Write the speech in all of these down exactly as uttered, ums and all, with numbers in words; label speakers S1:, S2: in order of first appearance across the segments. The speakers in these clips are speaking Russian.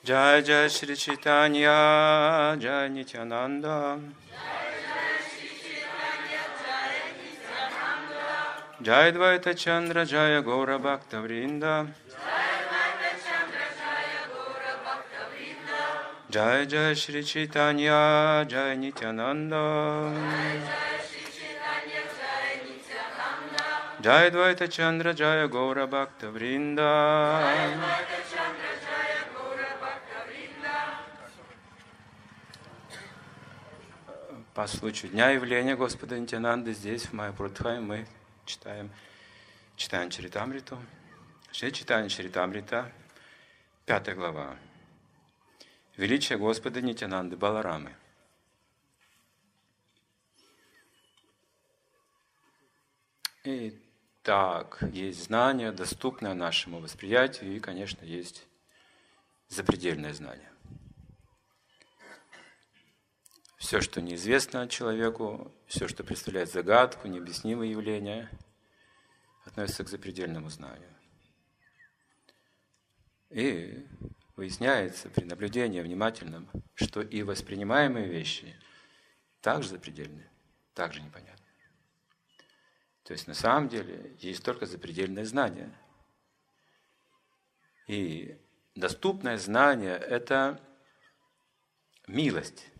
S1: Jai Jai Shri Chaitanya, Jai Nityananda. Jai Dvaita Chandra, Jaya Gaura Bhakta Vrinda. Jai Jai Shri Chaitanya, Jai Nityananda. Jai Dvaita Chandra, Jaya Gaura Bhakta Vrinda. По случаю Дня явления Господа Нитянанды здесь, в Майяпурдхаме, мы читаем Читание Чаритамриту. Шри Читание Чаритамрита, пятая глава. Величие Господа Нитянанды Баларамы. Итак, есть знание, доступное нашему восприятию, и, конечно, есть запредельное знание. Все, что неизвестно человеку, все, что представляет загадку, необъяснимое явление, относится к запредельному знанию. И выясняется при наблюдении внимательном, что и воспринимаемые вещи также запредельны, также непонятны. То есть на самом деле есть только запредельное знание. И доступное знание – это милость.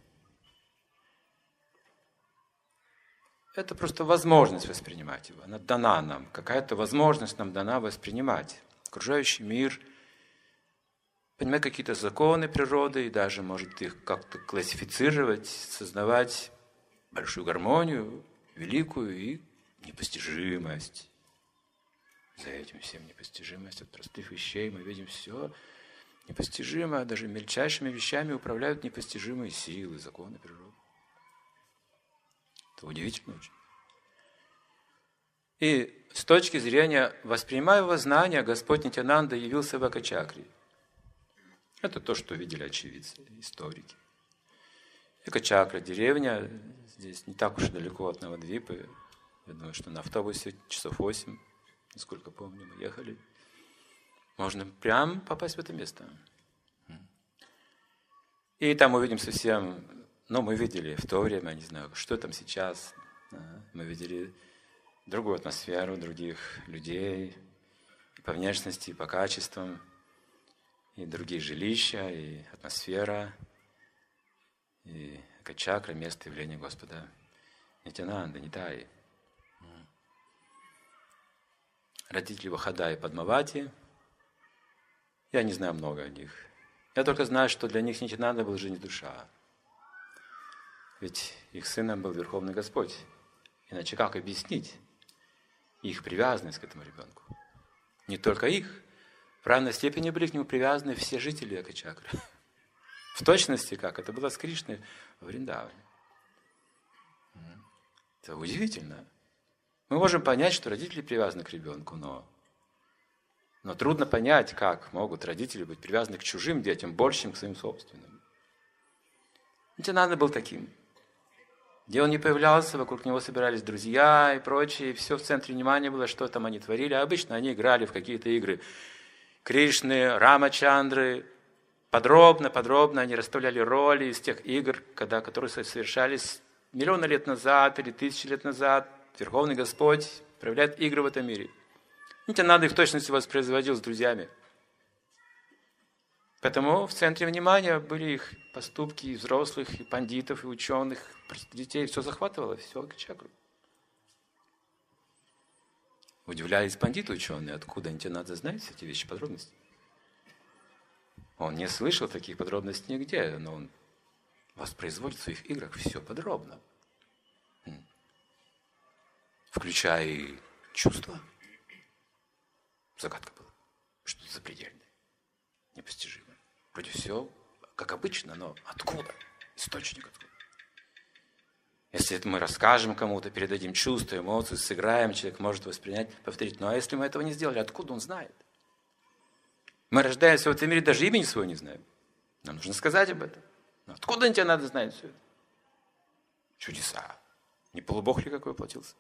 S1: Это просто возможность воспринимать его. Она дана нам. Какая-то возможность нам дана воспринимать окружающий мир, понимать какие-то законы природы и даже, может, их как-то классифицировать, создавать большую гармонию, великую и непостижимость. За этим всем непостижимость от простых вещей. Мы видим все непостижимое. Даже мельчайшими вещами управляют непостижимые силы, законы природы. Это удивительно очень. И с точки зрения воспринимаемого знания Господь Нитянанда явился в Экачакре. Это то, что видели очевидцы, историки. Экачакра, деревня, здесь не так уж и далеко от Навадвипы. Я думаю, что на автобусе часов восемь, насколько помню, мы ехали. Можно прямо попасть в это место. И там увидим совсем... Но мы видели в то время, не знаю, что там сейчас. Мы видели другую атмосферу, других людей. И по внешности, и по качествам. И другие жилища, и атмосфера. И Экачакра, место явления Господа Нитянанды, Нитаи. Родители Вахада и Падмавати. Я не знаю много о них. Я только знаю, что для них Нитянанда был жизнь и душа. Ведь их сыном был Верховный Господь. Иначе как объяснить их привязанность к этому ребенку? Не только их. В равной степени были к нему привязаны все жители Экачакры. В точности, как это было с Кришной в Вриндаване. Это удивительно. Мы можем понять, что родители привязаны к ребенку, но, но трудно понять, как могут родители быть привязаны к чужим детям больше, чем к своим собственным. Нитянанда был таким. Где он не появлялся, вокруг него собирались друзья и прочее, и все в центре внимания было, что там они творили. А обычно они играли в какие-то игры Кришны, Рамачандры. Подробно, подробно они расставляли роли из тех игр, когда, которые совершались миллионы лет назад или тысячи лет назад. Верховный Господь проявляет игры в этом мире. Нитянанда их в точности воспроизводил с друзьями. Поэтому в центре внимания были их поступки и взрослых, и пандитов, и ученых, детей. Все захватывало, все Экачакру. Удивлялись пандиты ученые, откуда Нитянанда знает все эти вещи, подробности. Он не слышал таких подробностей нигде, но он воспроизводит в своих играх все подробно. Включая и чувства. Загадка была. Что-то запредельное, непостижимое. Вроде все, как обычно, но откуда? Источник откуда? Если это мы расскажем кому-то, передадим чувства, эмоции, сыграем, человек может воспринять, повторить. Ну а если мы этого не сделали, откуда он знает? Мы рождаемся в этом мире, даже имени своего не знаем. Нам нужно сказать об этом. Но откуда тебе надо знать все это? Чудеса. Не полубог ли какой воплотился?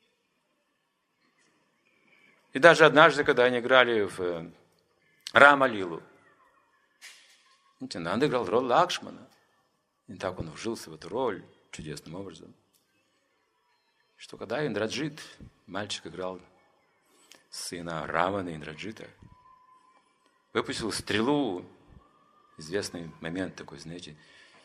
S1: И даже однажды, когда они играли в Рама-лилу, Нитянанда играл роль Лакшмана. И так он вжился в эту роль чудесным образом, что когда Индраджит, мальчик играл сына Равана Индраджита, выпустил стрелу, известный момент такой, знаете,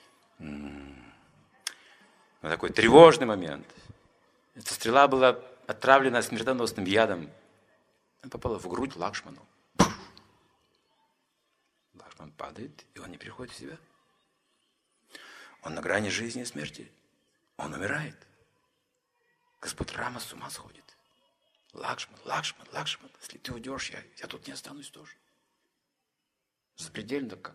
S1: такой тревожный момент. Эта стрела была отравлена смертоносным ядом. Она попала в грудь Лакшману. Лакшман падает, и он не приходит в себя. Он на грани жизни и смерти. Он умирает. Господь Рама с ума сходит. Лакшман, Лакшман, Лакшман, если ты уйдешь, я, я тут не останусь тоже. Запредельно как.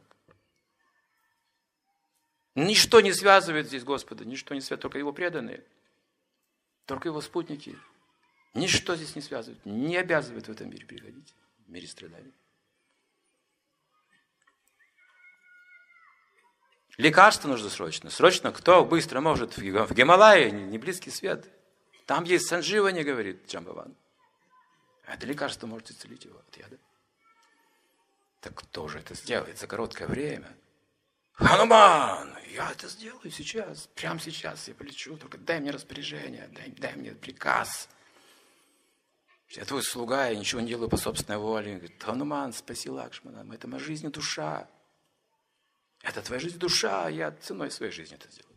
S1: Ничто не связывает здесь Господа, ничто не связывает, только Его преданные, только Его спутники. Ничто здесь не связывает, не обязывает в этом мире приходить, в мире страданий. Лекарство нужно срочно. Срочно кто быстро может в Гималае, не близкий свет. Там есть сандживани, говорит Джамбаван. Это лекарство может исцелить его от яда. Так кто же это сделает за короткое время? Хануман, я это сделаю сейчас, прямо сейчас я полечу, только дай мне распоряжение, дай, дай мне приказ. Я твой слуга, я ничего не делаю по собственной воле. Говорит, Хануман, спаси Лакшмана, это моя жизнь и душа. Это твоя жизнь, душа, я ценой своей жизни это сделаю.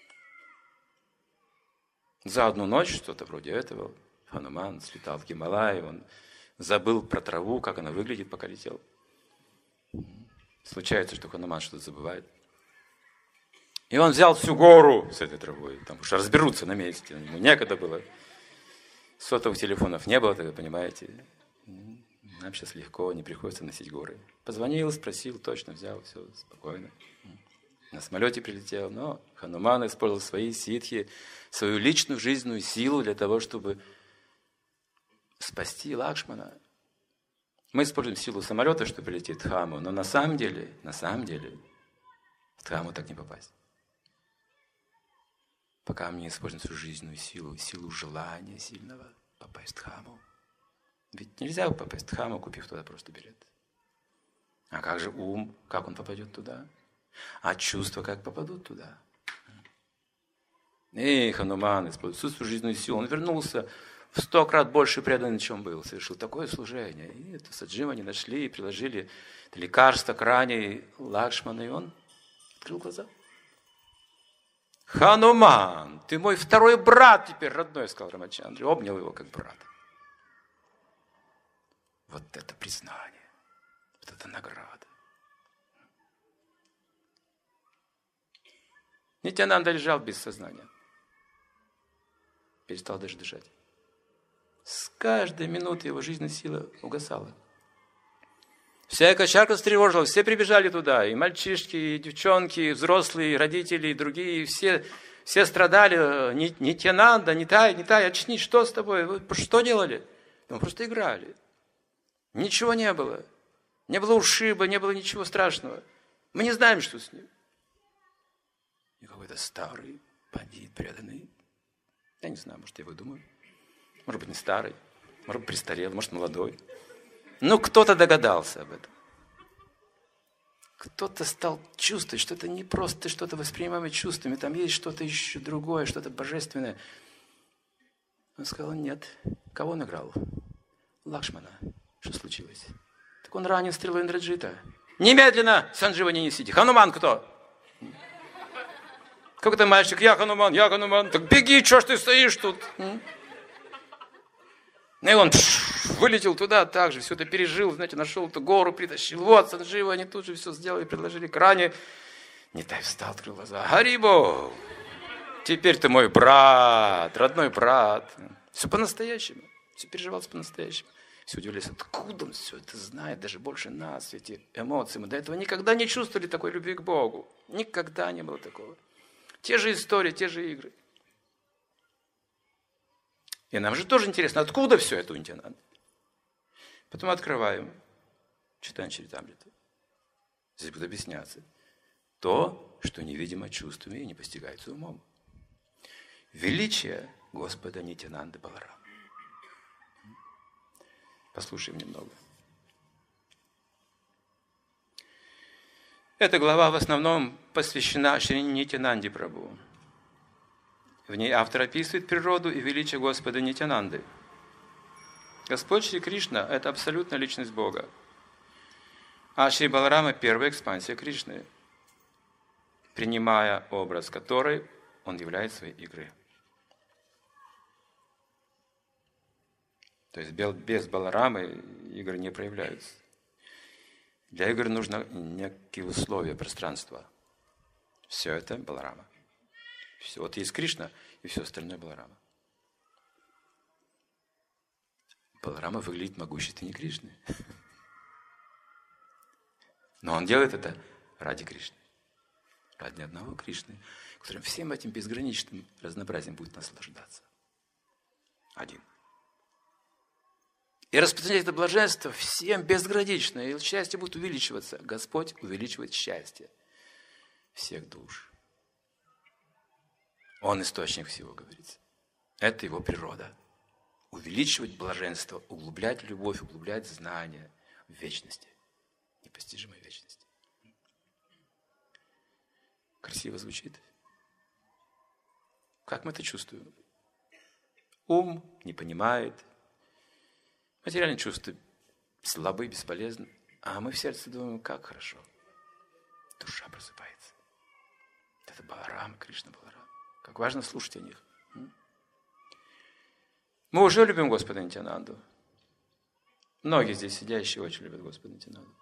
S1: За одну ночь, что-то вроде этого, Хануман слетал в Гималай, он забыл про траву, как она выглядит, пока летел. Случается, что Хануман что-то забывает. И он взял всю гору с этой травой, там уж разберутся на месте, ему некогда было. Сотовых телефонов не было, вы понимаете. Нам сейчас легко, не приходится носить горы. Позвонил, спросил, точно взял, все спокойно. На самолете прилетел, но Хануман использовал свои ситхи, свою личную жизненную силу для того, чтобы спасти Лакшмана. Мы используем силу самолета, чтобы прилететь в Дхаму, но на самом деле, на самом деле, в Дхаму так не попасть. Пока мы не используем свою жизненную силу, силу желания сильного попасть в Дхаму. Ведь нельзя попасть в Дхаму, купив туда просто билет. А как же ум, как он попадет туда? А чувства как попадут туда? И Хануман использует всю свою жизненную силу. Он вернулся в сто крат больше преданный, чем был. Совершил такое служение. И это Садживани нашли и приложили лекарство к ране Лакшмана, и он открыл глаза. Хануман, ты мой второй брат теперь, родной, сказал Рамачандра. Обнял его как брата. Вот это признание, вот это награда. Нитянанда лежал без сознания. Перестал даже дышать. С каждой минуты его жизненная сила угасала. Вся экачарка встревожилась, все прибежали туда, и мальчишки, и девчонки, и взрослые, и родители, и другие, и все, все страдали. Нитянанда, Нитай, Нитай, очнись, что с тобой? Вы что делали? Мы просто играли. Ничего не было. Не было ушиба, не было ничего страшного. Мы не знаем, что с ним. И какой-то старый бандит, преданный. Я не знаю, может, я выдумаю. Может быть, не старый. Может быть, престарелый, может, молодой. Но кто-то догадался об этом. Кто-то стал чувствовать, что это не просто что-то воспринимаемое чувствами. Там есть что-то еще другое, что-то божественное. Он сказал, нет. Кого он играл? Лакшмана. Что случилось? Так он ранен стрелой Индраджита. Немедленно Сандживани несите. Хануман кто? Какой-то мальчик, я Хануман, я Хануман. Так беги, что ж ты стоишь тут? И он пш, вылетел туда также, все это пережил, знаете, нашел эту гору, притащил. Вот, Сандживани тут же все сделали, предложили к ране. Нитай встал, открыл глаза. Харибо! Теперь ты мой брат, родной брат. Все по-настоящему. Все переживалось по-настоящему. Все удивлялись, откуда он все это знает, даже больше нас, эти эмоции. Мы до этого никогда не чувствовали такой любви к Богу. Никогда не было такого. Те же истории, те же игры. И нам же тоже интересно, откуда все это у Нитянанды? Потом открываем, читаем Чаритамриту. Здесь будет объясняться. То, что невидимо чувствами и не постигается умом. Величие Господа Нитянанды Баларама. Послушаем немного. Эта глава в основном посвящена Шри Нитьянанде Прабху. В ней автор описывает природу и величие Господа Нитьянанды. Господь Шри Кришна – это абсолютная личность Бога. А Шри Баларама – первая экспансия Кришны, принимая образ которой он является своей игрой. То есть без Баларамы игры не проявляются. Для игр нужно некие условия, пространства. Все это Баларама. Все. Вот есть Кришна, и все остальное Баларама. Баларама выглядит могущественнее Кришны. Но он делает это ради Кришны. Ради одного Кришны, который всем этим безграничным разнообразием будет наслаждаться. Один. И распространять это блаженство всем безгранично, и счастье будет увеличиваться. Господь увеличивает счастье всех душ. Он источник всего, говорится. Это его природа. Увеличивать блаженство, углублять любовь, углублять знания в вечности. Непостижимой вечности. Красиво звучит. Как мы это чувствуем? Ум не понимает. Материальные чувства слабы, бесполезны. А мы в сердце думаем, как хорошо. Душа просыпается. Это Баларама, Кришна Баларама. Как важно слушать о них. Мы уже любим Господа Нитьянанду. Многие здесь сидящие очень любят Господа Нитьянанду.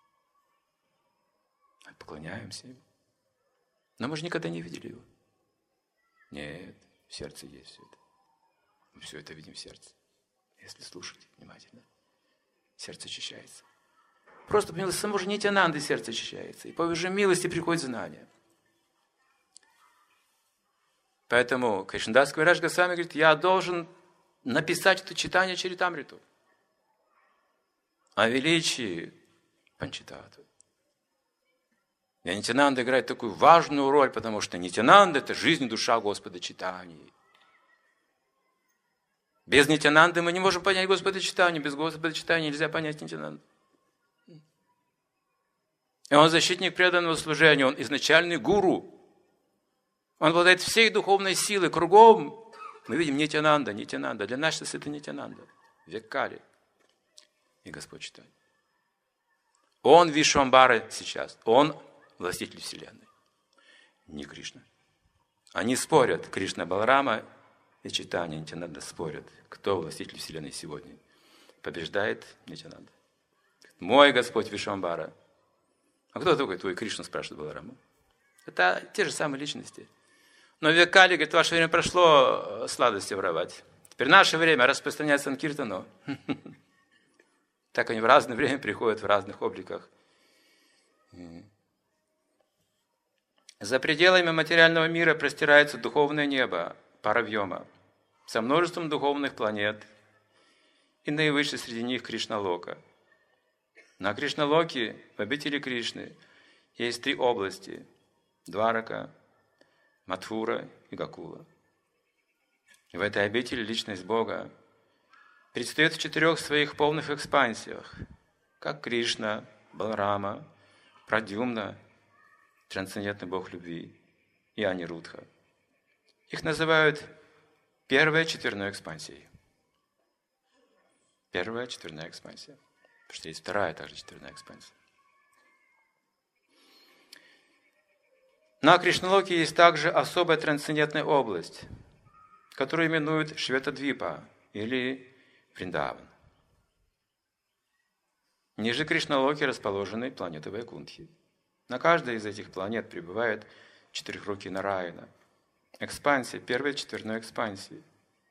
S1: Поклоняемся Ему. Но мы же никогда не видели Его. Нет, в сердце есть все это. Мы все это видим в сердце. Если слушать внимательно, сердце очищается. Просто по милости самого же Нитьянанды сердце очищается. И по его же милости приходит знание. Поэтому Кришнадас Кавирадж Госвами говорит, я должен написать это читание Чаритамриту о величии Панчататтвы. И Нитьянанда играет такую важную роль, потому что Нитьянанда – это жизнь и душа Господа Чайтаньи. Без Нитьянанды мы не можем понять Господа Чайтаньи, без Господа Чайтаньи нельзя понять Нитьянанду. И он защитник преданного служения, он изначальный гуру. Он обладает всей духовной силой кругом. Мы видим Нитьянанда, Нитьянанда. Для нас это Нитьянанда. Век Кали. И Господь Чайтанья. Он Вишвамбара сейчас. Он властитель Вселенной. Не Кришна. Они спорят. Кришна Баларама и Чайтанья Нитьянанда спорят. Кто властитель Вселенной сегодня? Побеждает Нитьянанда. Мой Господь Вишвамбара. А кто такой твой Кришна, спрашивает Баларама? Это те же самые личности. Но в век Кали, говорит, ваше время прошло сладости воровать. Теперь наше время распространять санкиртану. Так они в разное время приходят в разных обликах. За пределами материального мира простирается духовное небо, Паравьома, со множеством духовных планет, и наивысший среди них Кришналока. На Кришналоке, в обители Кришны, есть три области – Дварака, Матхура и Гокула. И в этой обители личность Бога предстает в четырех своих полных экспансиях, как Кришна, Баларама, Прадьюмна, трансцендентный Бог любви, и Анирудха. Их называют первой четверной экспансией. Первая четверная экспансия. Потому что есть вторая также четверная экспансия. На Кришналоке есть также особая трансцендентная область, которую именуют Шветадвипа или Вриндаван. Ниже Кришналоки расположены планеты Вайкунтхи. На каждой из этих планет пребывает четырехрукий Нараяна. Экспансия, первой четверной экспансии.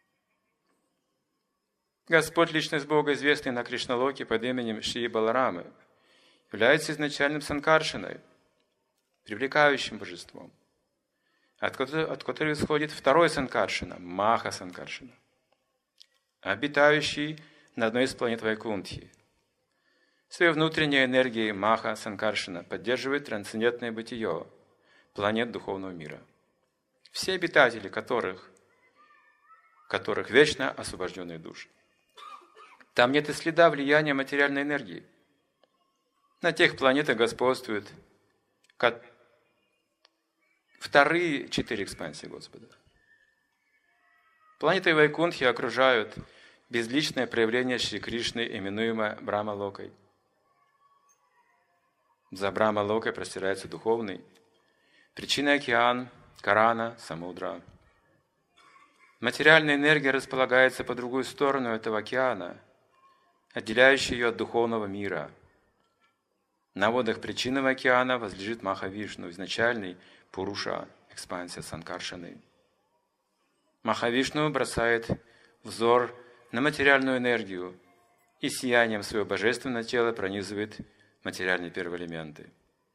S1: Господь, личность Бога, известный на Кришналоке под именем Шри Баларамы, является изначальным Санкаршиной, привлекающим божеством, от которого, от которого исходит второй Санкаршина, Маха Санкаршина, обитающий на одной из планет Вайкунтхи. Своей внутренней энергией Маха Санкаршина поддерживает трансцендентное бытие планет духовного мира, все обитатели которых, которых вечно освобожденные души. Там нет и следа влияния материальной энергии. На тех планетах господствует вторые четыре экспансии Господа. Планеты Вайкунтхи окружают безличное проявление Шри Кришны, именуемое Брахма-локой. За Брахма-локой простирается духовный, причинный океан, Карана, Самудра. Материальная энергия располагается по другую сторону этого океана, отделяющей ее от духовного мира. На водах причинного океана возлежит Махавишну, изначальный Пуруша, экспансия Санкаршаны. Махавишну бросает взор на материальную энергию и сиянием своего божественного тела пронизывает материальные первоэлементы.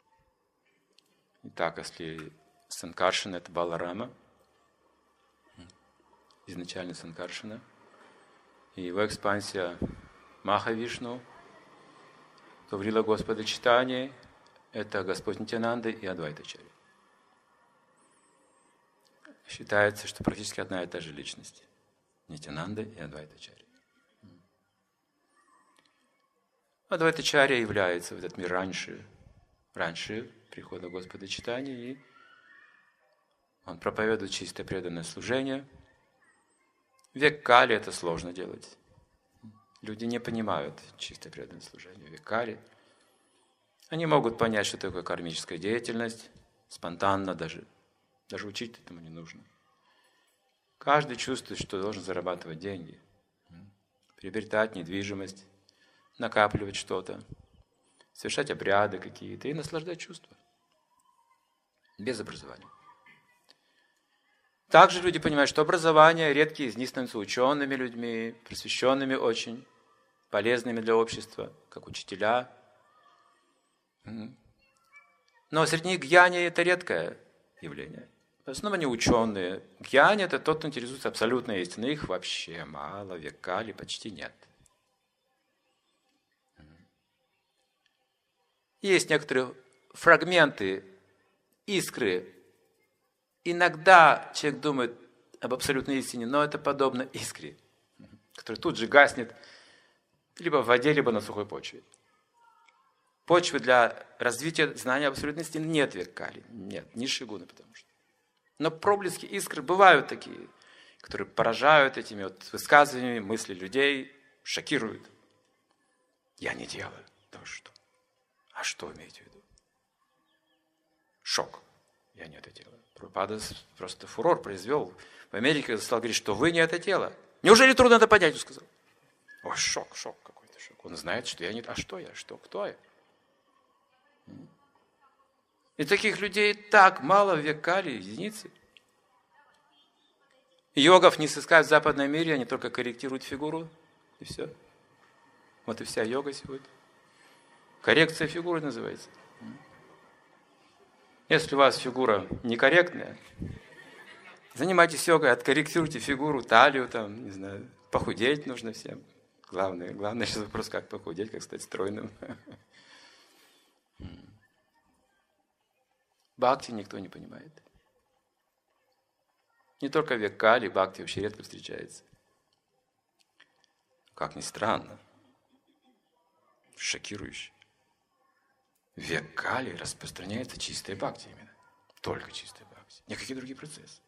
S1: Итак, если Санкаршана – это Баларама, изначально Санкаршана, и его экспансия Махавишну, то в Лила Господа читании это Господь Нитьянанда и Адвайтачарья. Считается, что практически одна и та же личность. Нитьянанда и Адвайтачарья. Адвайтачарья является в этот мир раньше, раньше прихода Господа читания, и он проповедует чистое преданное служение. В век Кали это сложно делать. Люди не понимают чистое преданное служение в век Кали. Они могут понять, что такое кармическая деятельность, спонтанно даже. Даже учить этому не нужно. Каждый чувствует, что должен зарабатывать деньги, приобретать недвижимость, накапливать что-то, совершать обряды какие-то и наслаждать чувства. Без образования. Также люди понимают, что образование, редкие из них становятся учеными людьми, просвещенными очень, полезными для общества, как учителя. Но среди них гьяни – это редкое явление. В основном они ученые. Гьяни – это тот, кто интересуется абсолютной истиной. Их вообще мало, в век Кали почти нет. Есть некоторые фрагменты, искры. Иногда человек думает об абсолютной истине, но это подобно искре, которая тут же гаснет либо в воде, либо на сухой почве. Почвы для развития знания абсолютной истины нет в век Кали. Нет, низшие гуны, потому что. Но проблески искры бывают такие, которые поражают этими вот высказываниями мысли людей, шокируют. Я не делаю. Да что? А что имеете в виду? Шок. Я не это делаю. Прабхупада просто фурор произвел. В Америке стал говорить, что вы не это тело. Неужели трудно это понять? Он сказал. Ой, шок, шок, какой-то шок. Он знает, что я не... А что я? Что? Кто я? И таких людей так мало в век Кали, единицы. Йогов не сыскать в западном мире, они только корректируют фигуру, и все. Вот и вся йога сегодня. Коррекция фигуры называется. Если у вас фигура некорректная, занимайтесь йогой, откорректируйте фигуру, талию, там, не знаю, похудеть нужно всем. Главное, главное сейчас вопрос, как похудеть, как стать стройным. Бхакти никто не понимает. Не только в век Кали, бхакти вообще редко встречается. Как ни странно, шокирующе. В век Кали распространяется чистая бхакти именно. Только чистая бхакти. Никакие другие процессы.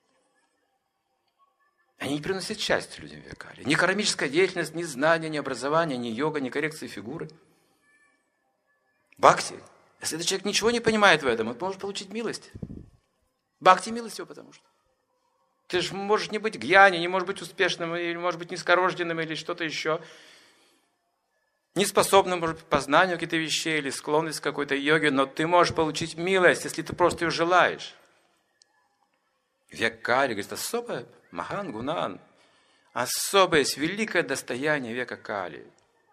S1: Они не приносят счастья людям в век Кали. Ни кармическая деятельность, ни знания, ни образование, ни йога, ни коррекция фигуры. Бхакти. Если этот человек ничего не понимает в этом, он может получить милость. Бхакти милость его, потому что. Ты же можешь не быть гьяни, не можешь быть успешным, или может быть низкорожденным, или что-то еще. Неспособным, может быть, к познанию каких-то вещей, или склонность к какой-то йоге, но ты можешь получить милость, если ты просто ее желаешь. Век Кали, говорит, особое, Махан Гунан, особое, есть великое достояние века Кали.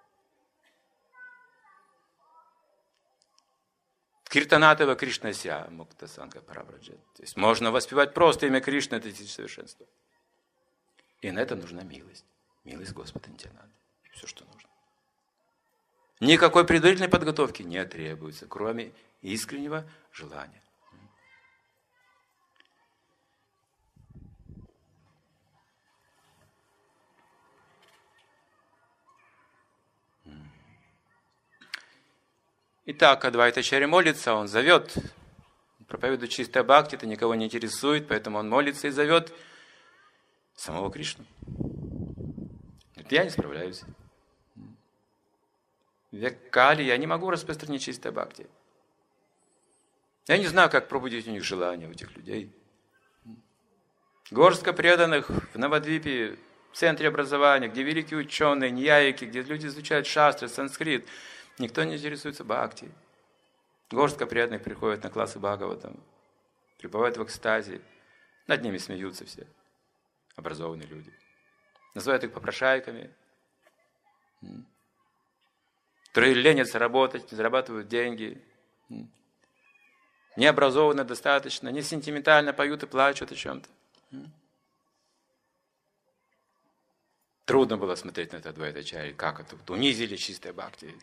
S1: Киртанатова Кришнася Мукта Санга Парабраджет. То есть можно воспевать просто имя Кришны, это совершенство. И на это нужна милость. Милость Господа Нитьянанды. Все, что нужно. Никакой предварительной подготовки не требуется, кроме искреннего желания. Итак, Адвайтачарья молится, он зовет проповедует чистое бхакти, это никого не интересует, поэтому он молится и зовет самого Кришну. Говорит, я не справляюсь. В век Кали я не могу распространить чистое бхакти. Я не знаю, как пробудить у них желание, у этих людей. Горстка преданных в Навадвипе, в центре образования, где великие ученые, ньяики, где люди изучают шастры, санскрит. Никто не интересуется бхакти. Горстка преданных приходит на классы Бхагаватам, пребывают в экстазе. Над ними смеются все образованные люди. Называют их попрошайками. Которые ленятся работать, не зарабатывают деньги. Не образованы достаточно, не сентиментально поют и плачут о чем-то. Трудно было смотреть на это Адвайтачарьи, как это унизили чистое бхакти.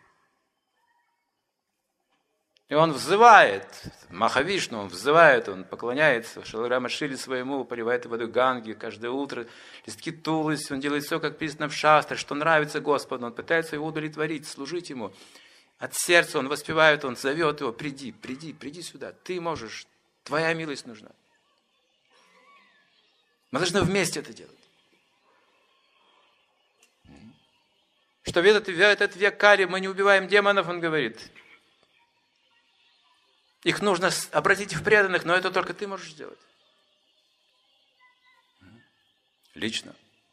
S1: И он взывает, Махавишну, он взывает, он поклоняется Шаларама Шили своему, поливает воду Ганги каждое утро, листки Туласи, он делает все, как писано в шастрах, что нравится Господу, он пытается его удовлетворить, служить ему. От сердца он воспевает, он зовет его, приди, приди, приди сюда, ты можешь, твоя милость нужна. Мы должны вместе это делать. Что в этот, в этот век Кали мы не убиваем демонов, он говорит. Их нужно обратить в преданных, но это только ты можешь сделать. Лично.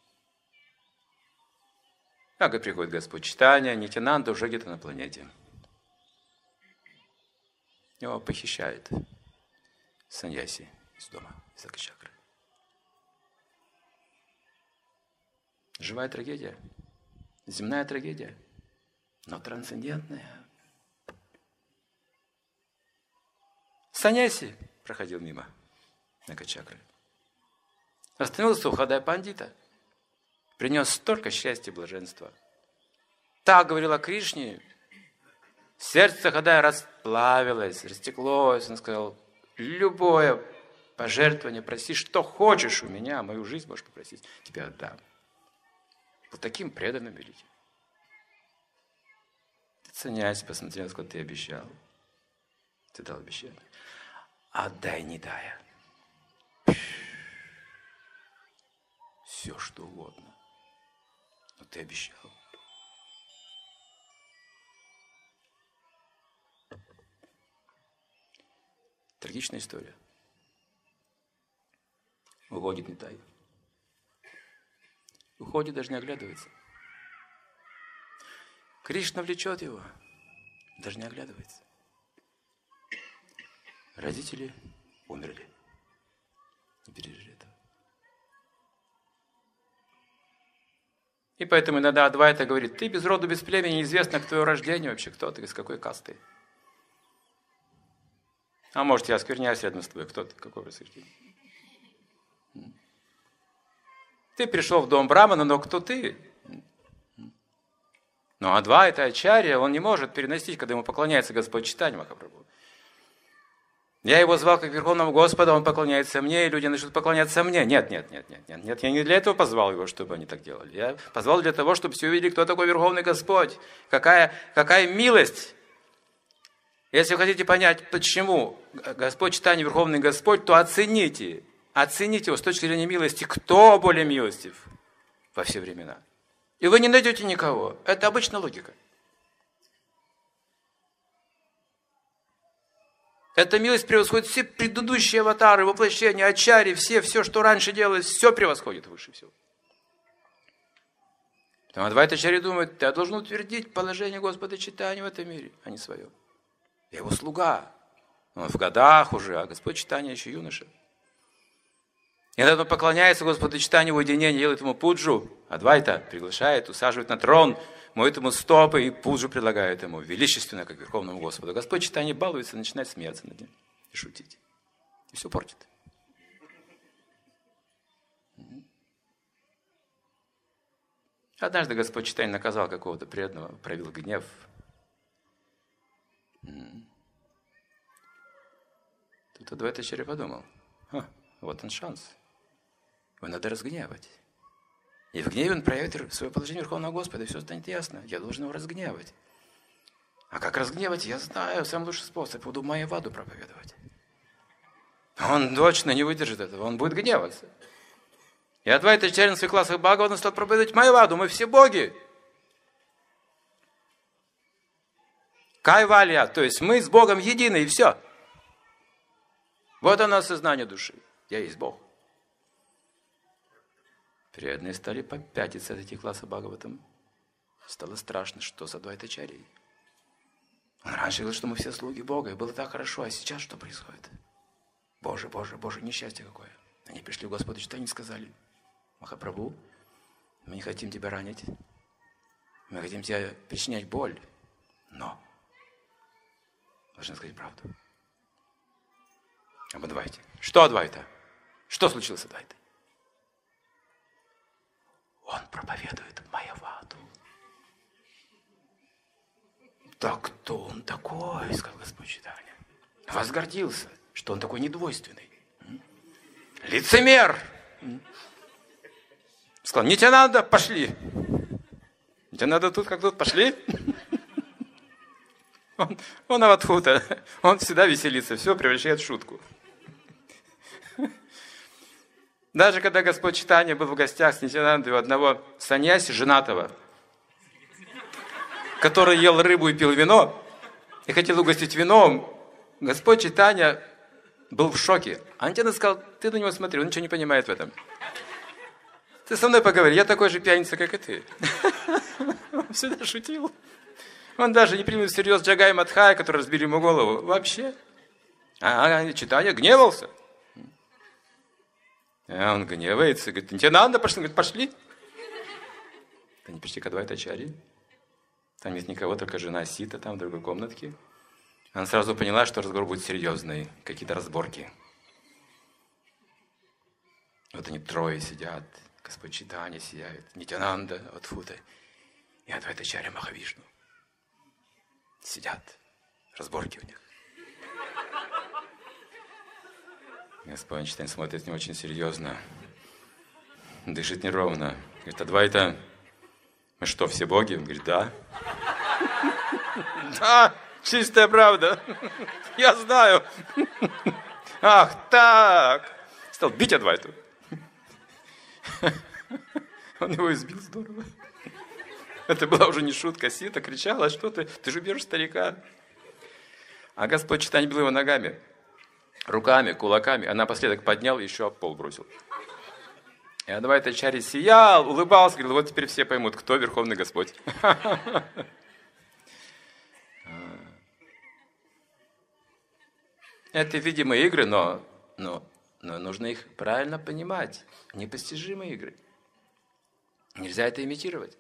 S1: Так и приходит Господь Чайтанья, Нитьянанда уже где-то на планете. Его похищает саньяси из дома, из Акачакры. Живая трагедия, земная трагедия, но трансцендентная. Саньяси проходил мимо Акачакры. Остановился у Хадая Пандита. Принес столько счастья и блаженства. Так говорил о Кришне. Сердце Хадая расплавилось, растеклось. Он сказал, любое пожертвование проси, что хочешь у меня, мою жизнь можешь попросить, тебе отдам. Вот таким преданным великим. Саньяси посмотрел, сколько ты обещал. Ты дал обещание. Отдай, не дая. Все, что угодно. Но ты обещал. Трагичная история. Уходит Нитай. Уходит, даже не оглядывается. Кришна влечет его, даже не оглядывается. Родители умерли. Не пережили этого. И поэтому иногда Адвайта говорит, ты без роду, без племени, неизвестно, к твоему рождению вообще, кто ты, из какой касты. А может, я оскверняюсь рядом с тобой, кто ты, какое происхождение. Ты пришел в дом Брамана, но кто ты? Но Адвайта Ачарья, он не может переносить, когда ему поклоняется Господь Чайтанья Махапрабху. Я его звал как Верховного Господа, он поклоняется мне, и люди начнут поклоняться мне. Нет, нет, нет, нет, нет, нет, я не для этого позвал его, чтобы они так делали. Я позвал для того, чтобы все увидели, кто такой Верховный Господь. Какая, какая милость. Если вы хотите понять, почему Господь Чайтанья Верховный Господь, то оцените, оцените его с точки зрения милости, кто более милостив во все времена. И вы не найдете никого. Это обычная логика. Эта милость превосходит все предыдущие аватары, воплощения, ачарьи, все, все, что раньше делалось, все превосходит выше всего. Потому Адвайта Ачарья думает, я должен утвердить положение Господа Чайтаньи в этом мире, а не свое. Я его слуга. Он в годах уже, а Господь Чайтанья еще юноша. И когда он поклоняется Господу Чайтаньи в уединении, делает ему пуджу, Адвайта приглашает, усаживает на трон, моет ему стопы и пуджу предлагает ему, величественно, как Верховному Господу. Господь Чайтанья балуется, начинает смеяться над ним и шутить. И все портит. Однажды Господь Чайтанья наказал какого-то преданного, проявил гнев. Тут Адвайта Ачарья подумал, вот он шанс. Его надо разгневать. И в гневе он проявит свое положение Верховного Господа, и все станет ясно. Я должен его разгневать. А как разгневать, я знаю, самый лучший способ. Буду Майяваду проповедовать. Он точно не выдержит этого, он будет гневаться. И Адвайта Ачарья на своих классах Бхагаватам стал проповедовать Майяваду, мы все боги. Кайвалья, то есть мы с Богом едины, и все. Вот оно осознание души. Я есть Бог. Преданные стали попятиться от этих классов Бхагаватам. Стало страшно, что с Адвайта Ачарьей. Он раньше говорил, что мы все слуги Бога, и было так хорошо, а сейчас что происходит? Боже, Боже, Боже, несчастье какое. Они пришли к Господу Чайтанье и сказали: Махапрабху, мы не хотим тебя ранить, мы хотим тебе причинять боль, но должны сказать правду. Об Адвайте. Что Адвайта? Что случилось с Адвайтой? Он проповедует Майяваду. Да кто он такой, сказал Господь Чайтанья. Возгордился, что он такой недвойственный. Лицемер! Сказал: не тебе надо, пошли. Не тебе надо тут, как тут, пошли. Он, он аватхута, он всегда веселится, все превращает в шутку. Даже когда Господь Чайтанья был в гостях с Нитьянандой у одного саньяси женатого, который ел рыбу и пил вино, и хотел угостить вином, Господь Чайтанья был в шоке. А Нитьянанда сказал: ты на него смотри, он ничего не понимает в этом. Ты со мной поговори, я такой же пьяница, как и ты. Он всегда шутил. Он даже не принял всерьез Джагай Мадхая, который разбили ему голову. Вообще. А Чайтанья гневался. А он гневается, говорит: Нитьянанда, пошли. Говорит: пошли. Они пришли к Адвайта Ачарье. Там нет никого, только жена Сита там в другой комнатке. Она сразу поняла, что разговор будет серьезный, какие-то разборки. Вот они трое сидят, Господь Чайтанья сияет, Нитьянанда, Адвайта и Адвайта Ачарья Махавишну. Сидят, разборки у них. Господь Чайтанья смотрит не очень серьезно, дышит неровно. Говорит: Адвайта, мы что, все боги? Он говорит: да. Да, чистая правда. Я знаю. Ах, так. Стал бить Адвайту. Он его избил здорово. Это была уже не шутка. Сита кричала: что ты? Ты же бьешь старика. А Господь Чайтанья бил его ногами, руками, кулаками. А напоследок поднял и еще об пол бросил. И Адвайта Ачарья сиял, улыбался, говорил: вот теперь все поймут, кто Верховный Господь. Это видимые игры, но, но, но нужно их правильно понимать. Непостижимые игры. Нельзя это имитировать.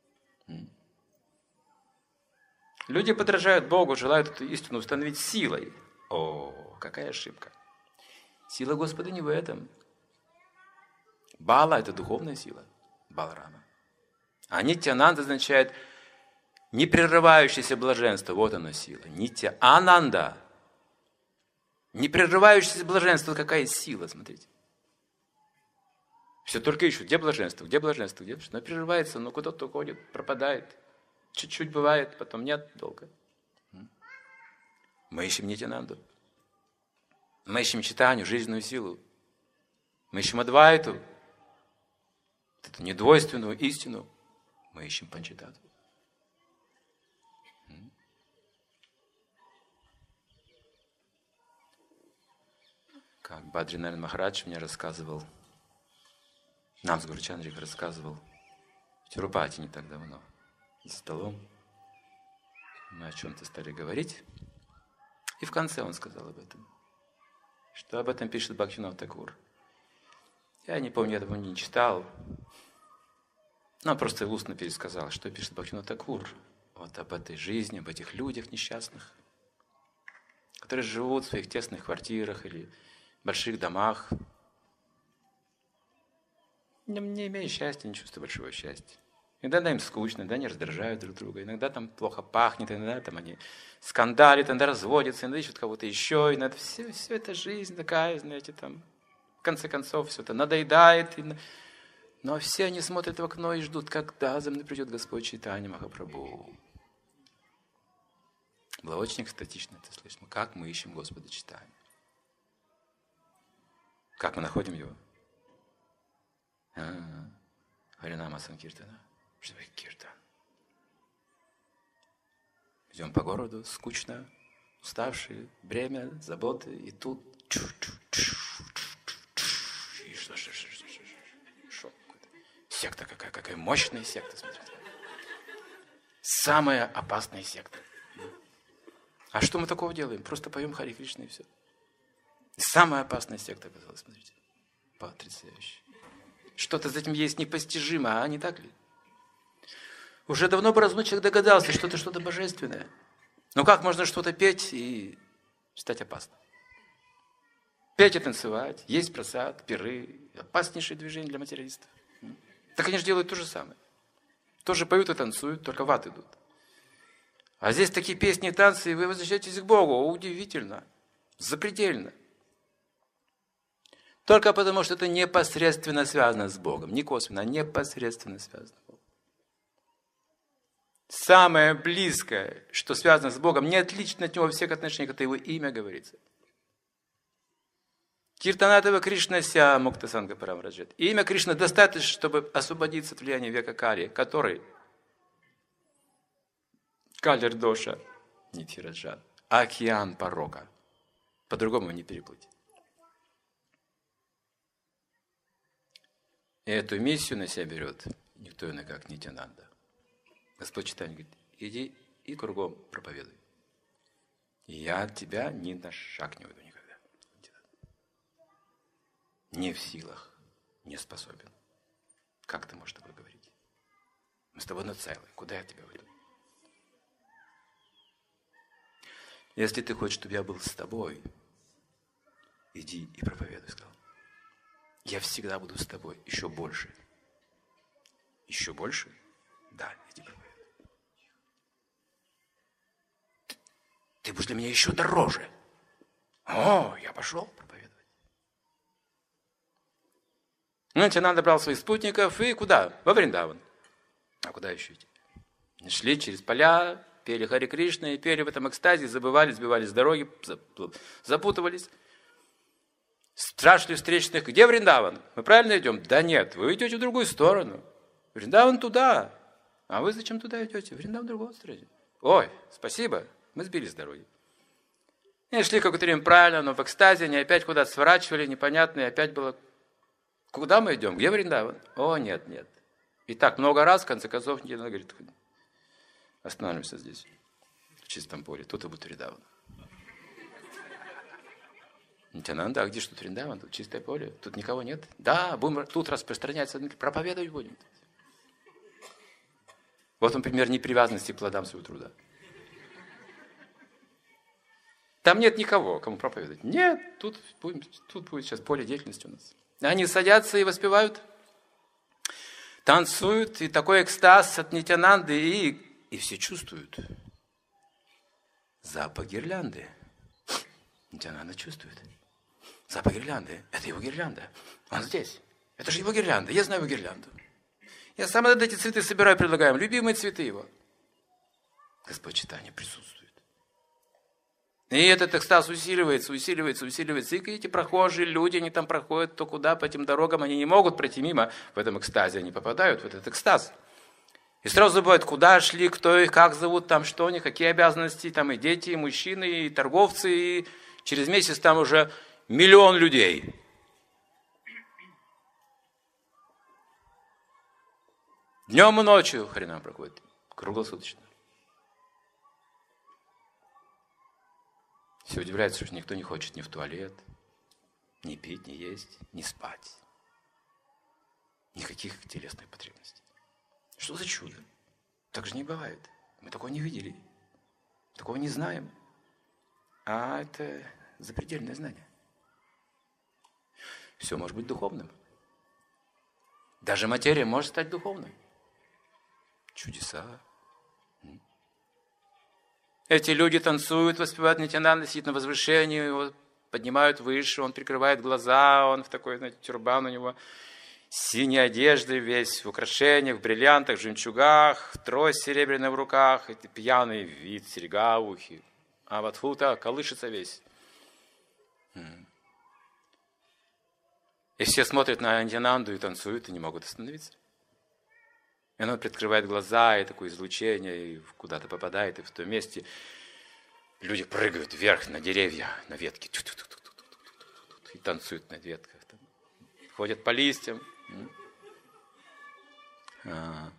S1: Люди подражают Богу, желают эту истину установить силой. О, какая ошибка. Сила Господа не в этом. Бала – это духовная сила, Баларама. А Нитьянанда означает непрерывающееся блаженство. Вот оно сила. Нитья Ананда. Непрерывающееся блаженство. Какая сила, смотрите. Все только ищут. Где блаженство? Где блаженство? Где блаженство? Оно прерывается, но куда-то уходит, пропадает. Чуть-чуть бывает, потом нет, долго. Мы ищем Нитьянанду. Мы ищем Чайтанью, жизненную силу. Мы ищем Адвайту. Эту недвойственную истину. Мы ищем Панчататтву. Как Бадринарин Махарадж мне рассказывал, нам с Гуру Чандрик рассказывал, в Тирупати не так давно, за столом, мы о чем-то стали говорить, и в конце он сказал об этом, что об этом пишет Бхактивинода Такур. Я не помню, я этого не читал, но просто устно пересказал, что пишет Бхактивинода Такур вот об этой жизни, об этих людях несчастных, которые живут в своих тесных квартирах или больших домах, не имея счастья, не чувствуя большого счастья. Иногда им скучно, иногда они раздражают друг друга, иногда там плохо пахнет, иногда там они скандалят, иногда разводятся, иногда ищут кого-то еще, иногда все, все это жизнь такая, знаете, там, в конце концов, все это надоедает. И... Но все они смотрят в окно и ждут, когда за мной придет Господь Чайтанья Махапрабху. Было очень экстатично это слышно. Как мы ищем Господа Чайтанью. Как мы находим его? Харинама Санкиртана. Что такое киртан? Идем по городу, скучно, уставшие, бремя, заботы, и тут и что, что, что, что, что, что, секта какая, какая мощная секта, смотрите. Самая опасная секта. А что мы такого делаем? Просто поем Хари Кришна и все. Самая опасная секта оказалась, смотрите. Потрясающе. Что-то за этим есть непостижимо, а не так ли? Уже давно бразнуть человек догадался, что это что-то божественное. Но как можно что-то петь и стать опасно? Петь и танцевать, есть просад, пиры, опаснейшие движения для материалистов. Так они же делают то же самое. Тоже поют и танцуют, только в ад идут. А здесь такие песни и танцы, и вы возвращаетесь к Богу. Удивительно, запредельно. Только потому, что это непосредственно связано с Богом. Не косвенно, а непосредственно связано с Богом. Самое близкое, что связано с Богом, не отлично от Него во всех отношениях, это Его имя говорится. Киртанатава Кришна ся муктасанга парамраджет. Имя Кришны достаточно, чтобы освободиться от влияния века Кали, который Калер Доша Нитхираджа, океан порока. По-другому не переплыть. И эту миссию на себя берет никто иной, как Нитьянанда. Господь Чайтанья говорит, иди и кругом проповедуй. И я от тебя ни на шаг не уйду никогда. Не в силах, не способен. Как ты можешь такое говорить? Мы с тобой на целое. Куда я тебя уйду? Если ты хочешь, чтобы я был с тобой, иди и проповедуй, сказал. Я всегда буду с тобой. Еще больше. Еще больше? Да, иди проповедуй. Ты, ты будешь для меня еще дороже. О, я пошел проповедовать. Ну, Нитьянанда брал своих спутников и куда? Во Вриндаван. А куда еще идти? Шли через поля, пели Хари Кришна и пели в этом экстазе, забывали, сбивались с дороги, запутывались. Спрашивали встречных, где Вриндаван? Мы правильно идем? Да нет, вы идете в другую сторону. Вриндаван туда. А вы зачем туда идете? Вриндаван в другую сторону. Ой, спасибо, мы сбились с дороги. И шли какое-то время правильно, но в экстазе они опять куда-то сворачивали, непонятно, и опять было... Куда мы идем? Где Вриндаван? О, нет, нет. И так много раз, в конце концов, Нитьянанда говорит, остановимся здесь, в чистом поле, тут и будет Вриндаван. Нитьянанда, а где же тут Вриндаван? Тут чистое поле, тут никого нет. Да, будем тут распространяться, проповедовать будем. Вот он пример непривязанности к плодам своего труда. Там нет никого, кому проповедовать. Нет, тут, будем, тут будет сейчас поле деятельности у нас. Они садятся и воспевают, танцуют, и такой экстаз от Нитьянанды, и, и все чувствуют. Запах гирлянды. Нитьянанда чувствует. Запах гирлянды. Это его гирлянда. Он здесь. Это же его гирлянда. Я знаю его гирлянду. Я сам эти цветы собираю, предлагаю. Любимые цветы его. Господь Чайтанья присутствует. И этот экстаз усиливается, усиливается, усиливается. И эти прохожие люди, они там проходят то куда, по этим дорогам, они не могут пройти мимо. В этом экстазе они попадают в этот экстаз. И сразу забывают, куда шли, кто их, как зовут, там что у них, какие обязанности, там и дети, и мужчины, и торговцы, и через месяц там уже миллион людей. Днем и ночью Харинам проходит, круглосуточно. Все удивляются, что никто не хочет ни в туалет, ни пить, ни есть, ни спать. Никаких телесных потребностей. Что за чудо? Так же не бывает. Мы такого не видели. Такого не знаем. А это запредельное знание. Все может быть духовным. Даже материя может стать духовной. Чудеса. Эти люди танцуют, воспевают Нитьянанда, сидит на возвышении, его поднимают выше, он прикрывает глаза, он в такой, знаете, тюрбан у него, синей одежды, весь в украшениях, в бриллиантах, в жемчугах, трость серебряная в руках, это пьяный вид, серьга в ухе. А Аватхута колышется весь. И все смотрят на Нитьянанду и танцуют, и не могут остановиться. И он приоткрывает глаза, и такое излучение, и куда-то попадает, и в том месте люди прыгают вверх на деревья, на ветки, и танцуют на ветках. Ходят по листьям. А,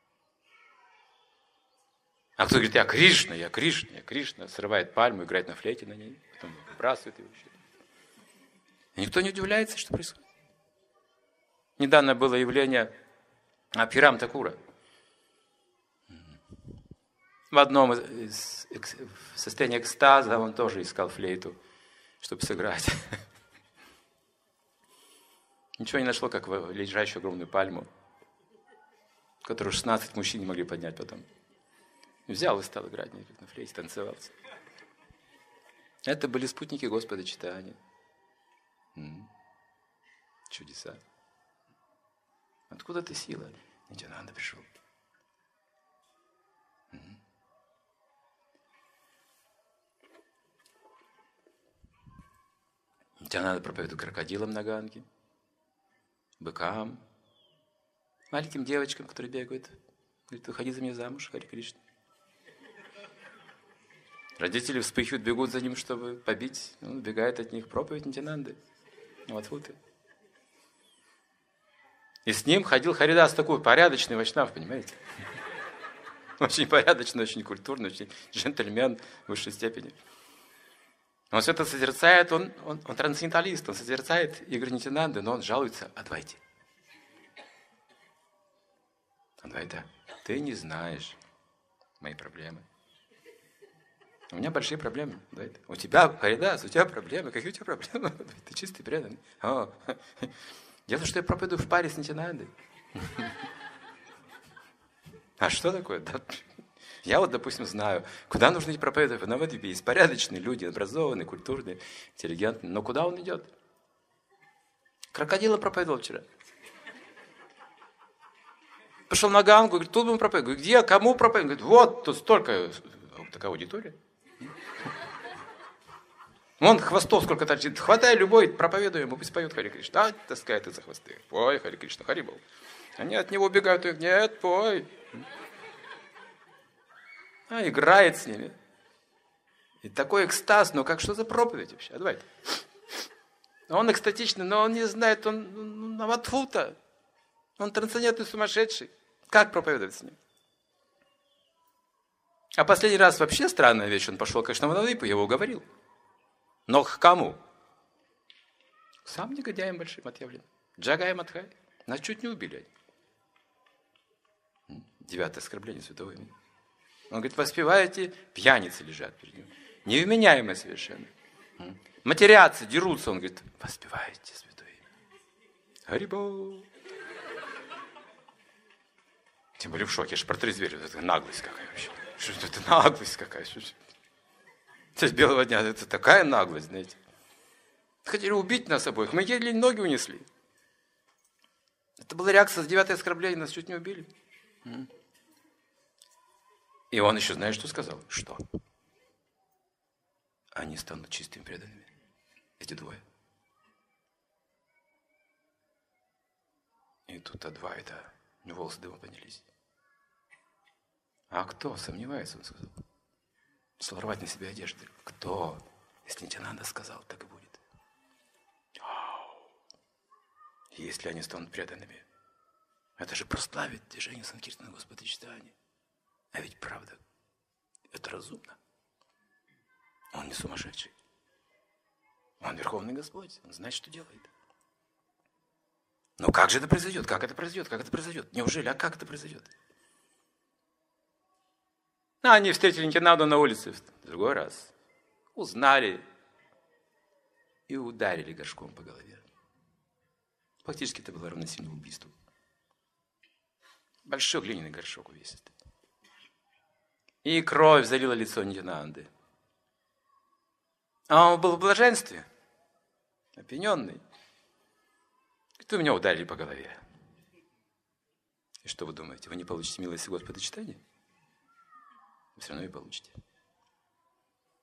S1: а кто говорит, я Кришна, я Кришна, я Кришна, срывает пальму, играет на флейте на ней, потом выбрасывает ее. И никто не удивляется, что происходит. Недавно было явление Абхирам Такура. В одном из в состоянии экстаза он тоже искал флейту, чтобы сыграть. Ничего не нашло, как лежащую огромную пальму, которую шестнадцать мужчин не могли поднять потом. Взял и стал играть на флейте, танцевал. Это были спутники Господа Чайтаньи. Чудеса. Откуда-то сила. Нитьянанда пришел. Нитьянанда проповедует крокодилам на Ганге, быкам, маленьким девочкам, которые бегают. Говорит, выходи за меня замуж, Харе Кришна. Родители вспыхивают, бегут за ним, чтобы побить. Он убегает от них. Проповедь Нитьянанды. Аватхуты. И с ним ходил Харидас, такой порядочный вайшнав, понимаете? Очень порядочный, очень культурный, очень джентльмен в высшей степени. Он все это созерцает, он, он, он трансценденталист, он созерцает игры Нитьянанды, но он жалуется Адвайте. Адвайта, ты не знаешь мои проблемы. У меня большие проблемы. Адвайта. У тебя, Харидас, у тебя проблемы. Какие у тебя проблемы? Ты чистый преданный. О. Дело в том, что я проповедую в паре с Нитьянандой. А что такое? Да. Я вот, допустим, знаю, куда нужно идти проповедовать. В Навадвипе есть порядочные люди, образованные, культурные, интеллигентные. Но куда он идет? Крокодила проповедовал вчера. Пошел на Гангу, говорит, тут будем проповедовать. Где, кому проповедовать? Говорит, вот, тут столько, такая аудитория. Вон хвостов сколько торчит. Хватай любой, проповедуй ему, пусть поет Харе Кришна. А, таскает их за хвосты. Пой, Харе Кришна, Харибол. Они от него убегают, и нет, пой. А, играет с ними. И такой экстаз, ну как, что за проповедь вообще? А давайте. Он экстатичный, но он не знает, он аватхута. Он трансцендентный сумасшедший. Как проповедовать с ним? А последний раз вообще странная вещь. Он пошел, конечно, в Навадвипу, я его уговорил. Но к кому? К самым негодяям большим отъявленным. Джагай Мадхай. Нас чуть не убили. Девятое оскорбление святого имени. Он говорит, воспеваете, пьяницы лежат перед ним. Невменяемые совершенно. Матерятся, дерутся. Он говорит, воспеваете святое имя. Харибол. Тем более в шоке. Я же протрезвели. Это наглость какая вообще. Что это наглость какая? С белого дня это такая наглость, знаете. Хотели убить нас обоих. Мы еле ноги унесли. Это была реакция с девятое оскорбление. Нас чуть не убили. И он еще, знаешь, что сказал? Что? Они станут чистыми преданными. Эти двое. И тут Адвайта, у него волосы дымом поднялись. А кто сомневается, он сказал. Стал рвать на себя одежды. Кто? Если Нитьянанда сказал, так и будет. Если они станут преданными, это же прославит движение Санкиртана Господа Чайтаньи. А ведь правда, это разумно. Он не сумасшедший. Он Верховный Господь. Он знает, что делает. Но как же это произойдет? Как это произойдет? Как это произойдет? Неужели? А как это произойдет? А они встретили Нитьянанду на улице в другой раз. Узнали и ударили горшком по голове. Фактически это было равносильно убийству. Большой глиняный горшок увесистый. И кровь залила лицо Нитьянанды. А он был в блаженстве, опьяненный. И то меня ударили по голове. И что вы думаете, вы не получите милости Господа Чайтаньи? Вы все равно и получите.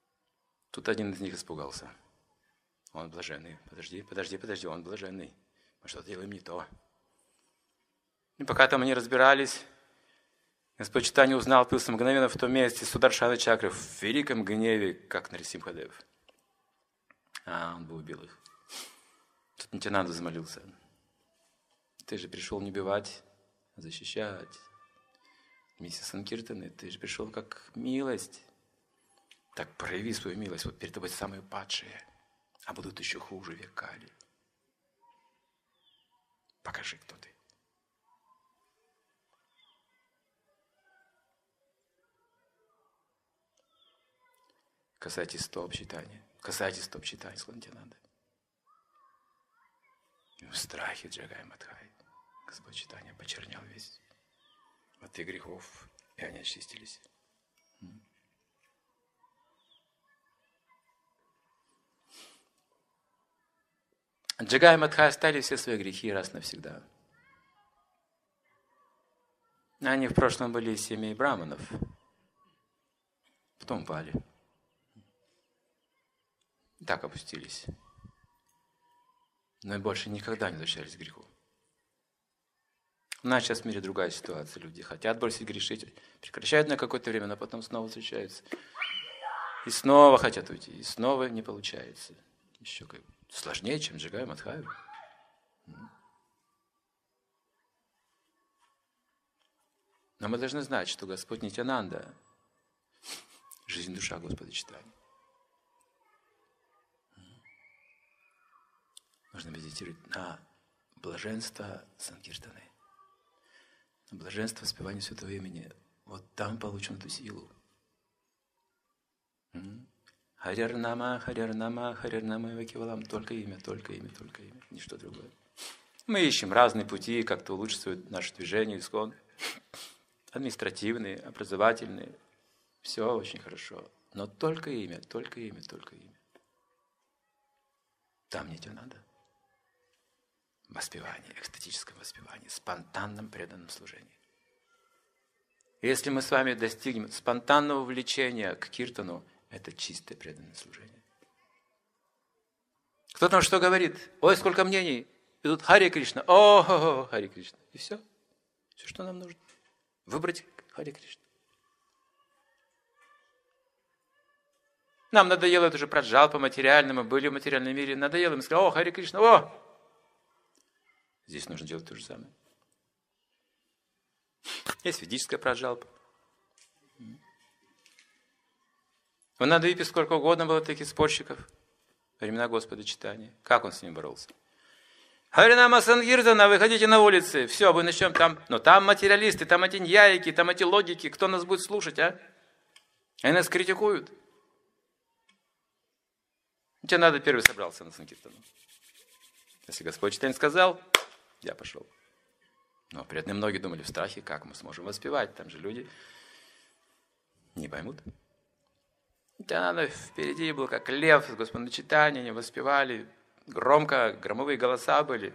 S1: Тут один из них испугался. Он блаженный. Подожди, подожди, подожди, он блаженный. Мы что-то делаем не то. И пока там они разбирались, Господь Чайтанья узнал, пился мгновенно в том месте Сударшана чакры в великом гневе, как Нарисимхадев. А, он бы убил их. Тут Нитьянанда замолился. Ты же пришел не убивать, а защищать. Миссис Санкиртаны, ты же пришел как милость. Так прояви свою милость. Вот перед тобой самые падшие, а будут еще хуже векали. Покажи, кто ты. Касайтесь стоп читания. Касайтесь стоп читания, сказал Нитьянанда. И в страхе Джагай Мадхай Господь Чайтанья почернял весь от их грехов, и они очистились. Джагай и Мадхай оставили все свои грехи раз навсегда. Они в прошлом были из семей браманов, потом пали. Так опустились. Но и больше никогда не возвращались к греху. У нас сейчас в мире другая ситуация. Люди хотят бросить грешить, прекращают на какое-то время, но потом снова возвращаются. И снова хотят уйти, и снова не получается. Еще как сложнее, чем Джагай Мадхай. Но мы должны знать, что Господь Нитьянанда – жизнь душа Господа Чайтаньи. Нужно медитировать на блаженство Санкиртаны, на блаженство воспевания Святого Имени. Вот там получим эту силу. Харьяр-нама, Харьяр-нама, Харьяр-нама Вакивалам. Только имя, только имя, только имя. Ничто другое. Мы ищем разные пути, как-то улучшить наше движение, искон. Административные, образовательные. Все очень хорошо. Но только имя, только имя, только имя. Там Нитьянанда. Воспевание, экстатическом воспевании, спонтанном преданном служении. Если мы с вами достигнем спонтанного влечения к киртану, это чистое преданное служение. Кто там что говорит? Ой, сколько мнений. И тут Хари Кришна. О, Хари Кришна. И все. Все, что нам нужно. Выбрать Хари Кришна. Нам надоело это уже проджал по материальному, были в материальном мире. Надоело. Мы сказали, о, Хари Кришна, о! Здесь нужно делать то же самое. Есть ведическая праджалпа. В Нандавипе сколько угодно было таких спорщиков во времена Господа Чайтаньи. Как он с ними боролся? Харинама Санкиртана, выходите на улицы. Все, мы начнем там. Но там материалисты, там эти ньяйки, там эти логики. Кто нас будет слушать, а? Они нас критикуют. Тебе надо первый собрался на Санкиртану. Если Господь Чайтанья сказал, я пошел. Но при этом многие думали в страхе, как мы сможем воспевать. Там же люди не поймут. Нитьянанда впереди был как лев с Господом Чайтаньей, они воспевали. Громко, громовые голоса были.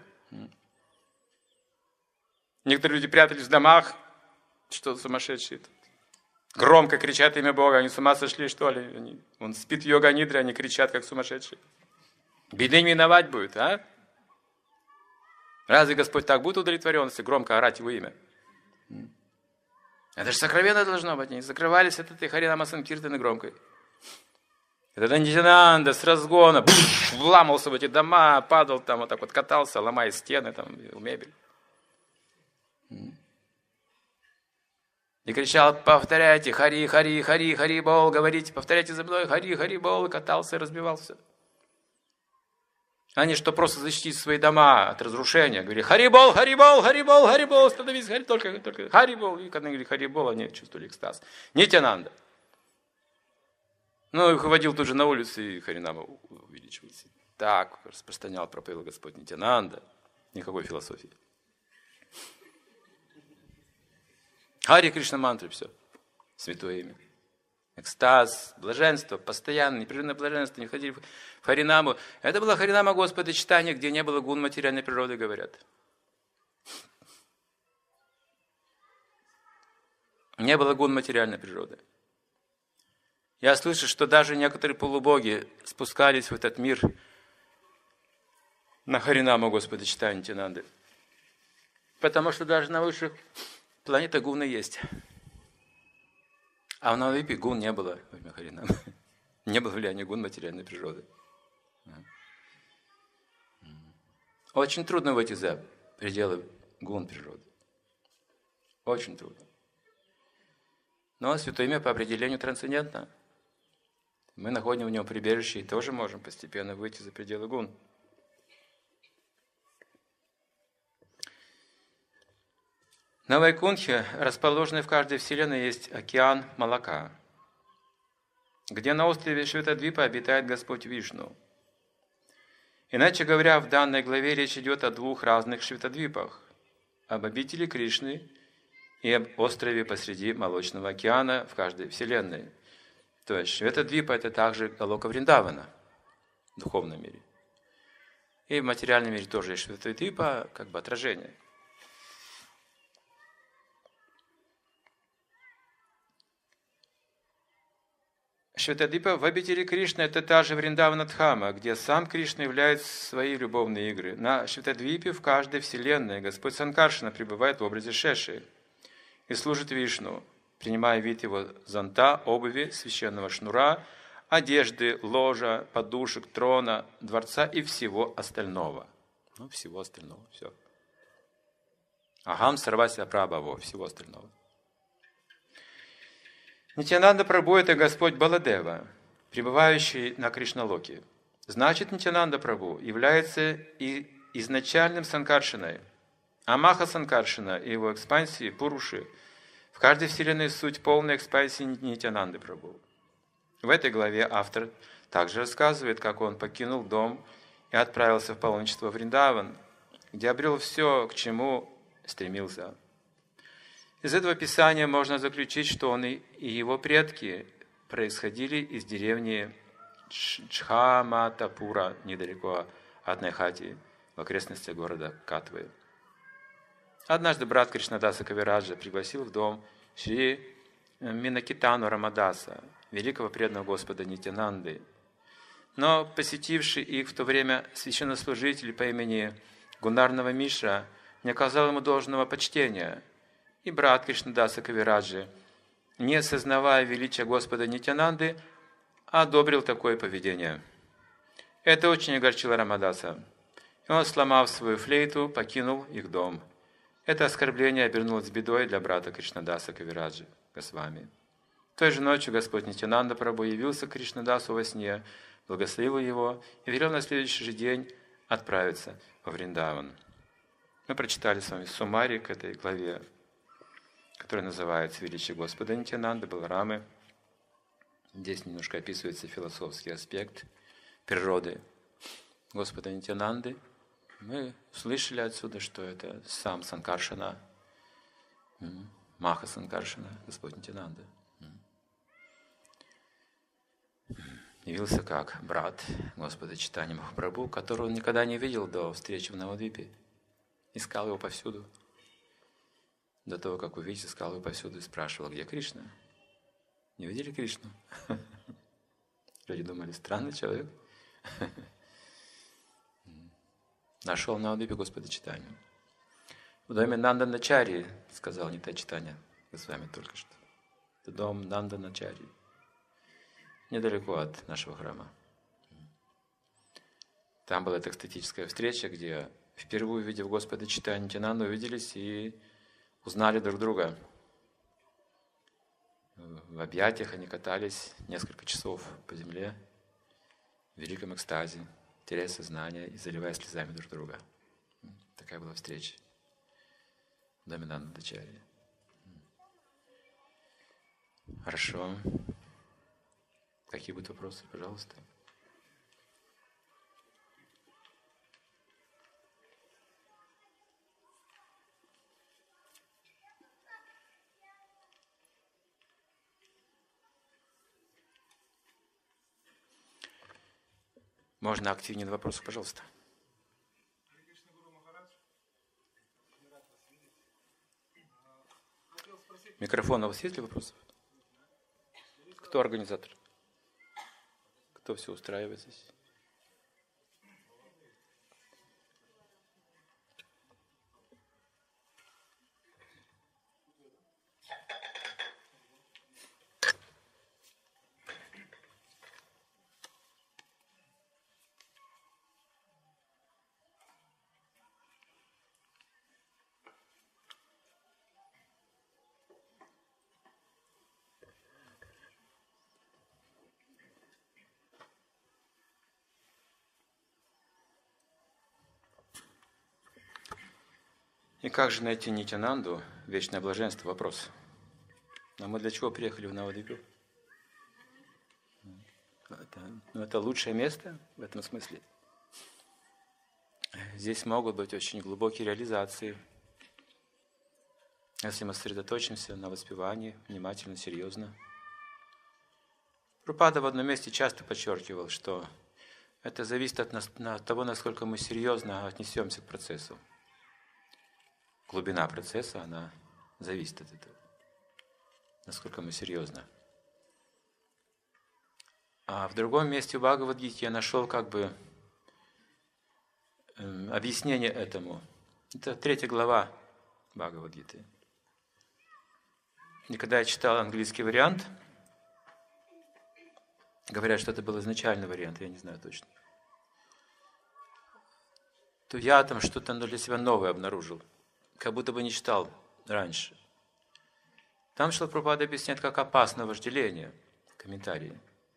S1: Некоторые люди прятались в домах, что сумасшедшие тут. Громко кричат имя Бога, они с ума сошли, что ли? Они, он спит в йога-нидре, они кричат, как сумасшедшие. Беды не миновать будет, а? Разве Господь так будет удовлетворен, если громко орать Его имя? Это же сокровенно должно быть. Они закрывались от этой Харинама Санкиртаны громкой. Это Нитьянанда с разгона буш, вламался в эти дома, падал там, вот так вот катался, ломая стены, там, мебель. И кричал, повторяйте, Хари, Хари, Хари, Хари Бол, говорите, повторяйте за мной, Хари, Хари Бол, и катался и разбивался. Они что, просто защитить свои дома от разрушения. Говорили, Харибол, Харибол, Харибол, Харибол, становись, Хари, только, только Харибол. И когда говорили Харибол, они чувствовали экстаз. Нитьянанда. Ну, их выводил тут же на улицу, и Харинама увеличивался. Так распространял, проповедовал Господь Нитьянанда. Никакой философии. Хари Кришна мантры, все. Святое имя. Экстаз, блаженство, постоянно, непрерывное блаженство, не входили в Харинаму. Это была Харинама Господа Чайтаньи, где не было гун материальной природы, говорят. Не было гун материальной природы. Я слышу, что даже некоторые полубоги спускались в этот мир на Харинаму Господа читания Нитьянанды. Потому что даже на высших планетах гуны есть. А в Навадвипе гун не было во время Харинамы. Не было влияния гун материальной природы. Очень трудно выйти за пределы гун природы. Очень трудно. Но Святое Имя по определению трансцендентно. Мы находим в нем прибежище и тоже можем постепенно выйти за пределы гун. На Вайкунтхе, расположенный в каждой вселенной, есть океан молока, где на острове Шветадвипа обитает Господь Вишну. Иначе говоря, в данной главе речь идет о двух разных Шветадвипах, об обители Кришны и об острове посреди Молочного океана в каждой вселенной. То есть Шветадвипа – это также Галока Вриндавана в духовном мире. И в материальном мире тоже есть Шветадвипа, как бы отражение. Шветадвипа в обители Кришны – это та же Вриндавана-дхама, где сам Кришна являет свои любовные игры. На Шветадвипе в каждой вселенной Господь Санкаршана пребывает в образе Шеши и служит Вишну, принимая вид его зонта, обуви, священного шнура, одежды, ложа, подушек, трона, дворца и всего остального. Ну, всего остального, все. Агам сарвася прабхаво, всего остального. Нитьянанда Прабху – это Господь Баладева, пребывающий на Кришналоке. Значит, Нитьянанда Прабху является и изначальным Санкаршиной, а Маха Санкаршина и его экспансии Пуруши в каждой вселенной суть полной экспансии Нитьянанды Прабху. В этой главе автор также рассказывает, как он покинул дом и отправился в паломничество в Вриндаван, где обрел все, к чему стремился. Из этого писания можно заключить, что он и его предки происходили из деревни Чхаматапура, недалеко от Найхати, в окрестностях города Катвы. Однажды брат Кришнадаса Кавираджа пригласил в дом Шри Минакитану Рамадаса, великого преданного Господа Нитьянанды. Но посетивший их в то время священнослужитель по имени Гунарнава Мишра не оказал ему должного почтения, и брат Кришнадаса Кавираджи, не осознавая величия Господа Нитьянанды, одобрил такое поведение. Это очень огорчило Рамадаса, и он, сломав свою флейту, покинул их дом. Это оскорбление обернулось бедой для брата Кришнадаса Кавираджи Госвами. Той же ночью Господь Нитьянанда Прабху явился к Кришнадасу во сне, благословил его и велел на следующий же день отправиться во Вриндаван. Мы прочитали с вами суммарий к этой главе, который называется «Величие Господа Нитьянанды, Баларамы». Здесь немножко описывается философский аспект природы Господа Нитьянанды. Мы слышали отсюда, что это сам Санкаршана, Маха Санкаршана, Господь Нитьянанда. Явился как брат Господа Чайтаньи Махапрабху, которого он никогда не видел до встречи в Навадвипе. Искал его повсюду. До того, как увидеть, искал его повсюду и спрашивал, где Кришна. Не видели Кришну? Люди думали, странный человек. Нашел на Навадвипе Господа Чайтанью. В доме Нанданачарьи, сказал Нитая Чайтанья с вами только что. Это дом Нанданачарьи. Недалеко от нашего храма. Там была эта экстатическая встреча, где впервые, увидев Господа Чайтанью, Нитьянанду, увиделись и узнали друг друга. В объятиях они катались несколько часов по земле в великом экстазе, теряя сознание и заливая слезами друг друга. Такая была встреча в доме Нанданачарьи. Хорошо. Какие будут вопросы, пожалуйста? Можно активнее на вопросы, пожалуйста. Микрофон, у вас есть ли вопросы? Кто организатор? Кто все устраивает здесь? И как же найти Нитьянанду, вечное блаженство? Вопрос. А мы для чего приехали в Навадвипу? Это, ну, это лучшее место в этом смысле. Здесь могут быть очень глубокие реализации. Если мы сосредоточимся на воспевании, внимательно, серьезно. Прабхупада в одном месте часто подчеркивал, что это зависит от, нас, от того, насколько мы серьезно отнесемся к процессу. Глубина процесса, она зависит от этого. Насколько мы серьезно. А в другом месте в Бхагавад-гите я нашел как бы э, объяснение этому. Это третья глава Бхагавад-гиты. И когда я читал английский вариант, говорят, что это был изначальный вариант, я не знаю точно, то я там что-то для себя новое обнаружил, как будто бы не читал раньше. Там Шрила Прабхупада объясняет, как опасно вожделение, комментарии.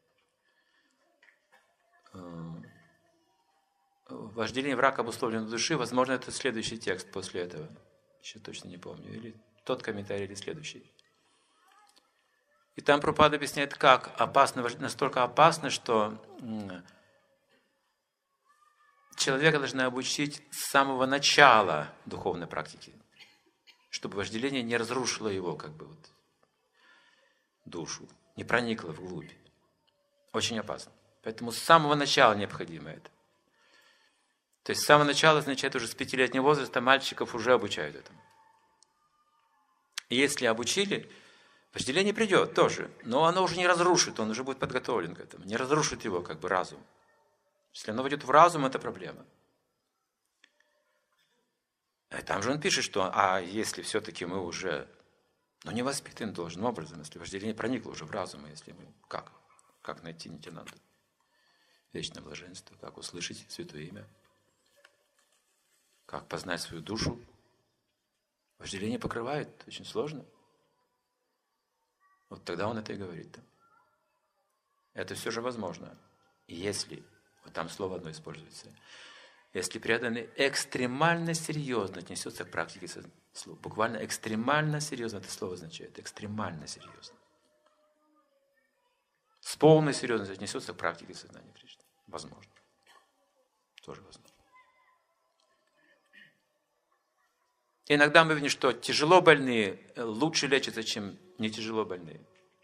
S1: Вожделение враг обусловлен души, возможно, это следующий текст после этого, еще точно не помню, или тот комментарий, или следующий. И там Прабхупада объясняет, как опасно, настолько опасно, что человека должны обучить с самого начала духовной практики, чтобы вожделение не разрушило его, как бы, вот, душу, не проникло вглубь. Очень опасно. Поэтому с самого начала необходимо это. То есть с самого начала означает, уже с пятилетнего возраста мальчиков уже обучают этому. И если обучили, вожделение придет тоже, но оно уже не разрушит, он уже будет подготовлен к этому, не разрушит его как бы разум. Если оно войдет в разум, это проблема. И там же он пишет, что а если все-таки мы уже, ну, не воспитаны должным образом, если вожделение проникло уже в разум, если мы, как? Как найти Нитьянанду? Вечное блаженство, как услышать святое имя, как познать свою душу. Вожделение покрывает, очень сложно. Вот тогда он это и говорит. Это все же возможно. Если, вот там слово одно используется, если преданный экстремально серьезно отнесется к практике сознания, буквально экстремально серьезно, это слово означает, экстремально серьезно. С полной серьезностью отнесется к практике сознания Кришны. Возможно. Тоже возможно. Иногда мы видим, что тяжело больные лучше лечатся, чем не тяжело больные.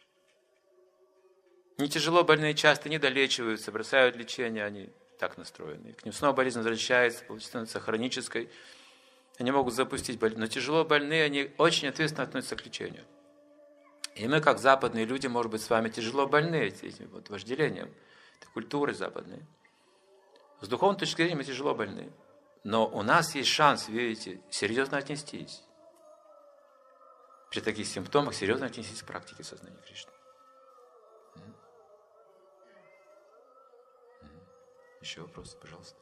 S1: Не тяжело больные часто не долечиваются, бросают лечение, они так настроены. К ним снова болезнь возвращается, становится хронической. Они могут запустить болезнь. Но тяжело больные, они очень ответственно относятся к лечению. И мы, как западные люди, может быть, с вами тяжело больны этим вот вожделением, этой культурой западной. С духовной точки зрения мы тяжело больны. Но у нас есть шанс, видите, серьезно отнестись. При таких симптомах серьезно отнестись к практике сознания Кришны. Еще вопросы, пожалуйста.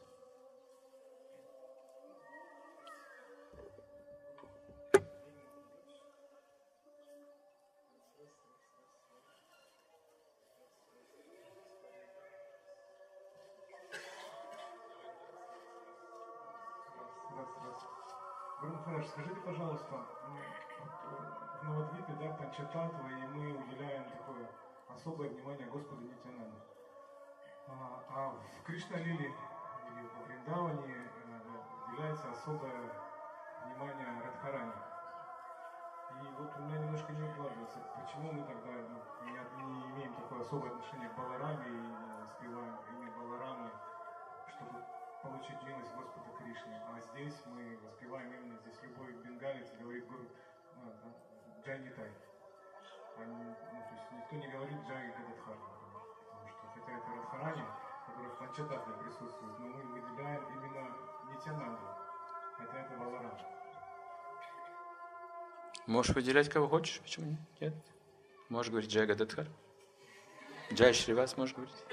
S2: Скажите, пожалуйста, в Навадвипе, да, Панчататтва, и мы уделяем такое особое внимание Господу Нитьянанде. А, а в Кришна-лиле или во Вриндаване уделяется особое внимание Радхарани. И вот у меня немножко не укладывается, почему мы тогда ну, не, не имеем такое особое отношение к Балараме и не воспеваем имя Баларамы, чтобы получить милость Господа Кришны. А здесь мы воспеваем именно, здесь любой бенгалец говорит Гуру Джай Нитай. Ну, то есть никто не говорит Джай Гададхар, потому что хотя это Радхарани, который в Панчататтве присутствует, но мы выделяем именно Нитьянанду, хотя это Баларам.
S1: Можешь выделять кого хочешь, почему нет? Можешь говорить Джай Гададхар. Джай Шривас можешь говорить.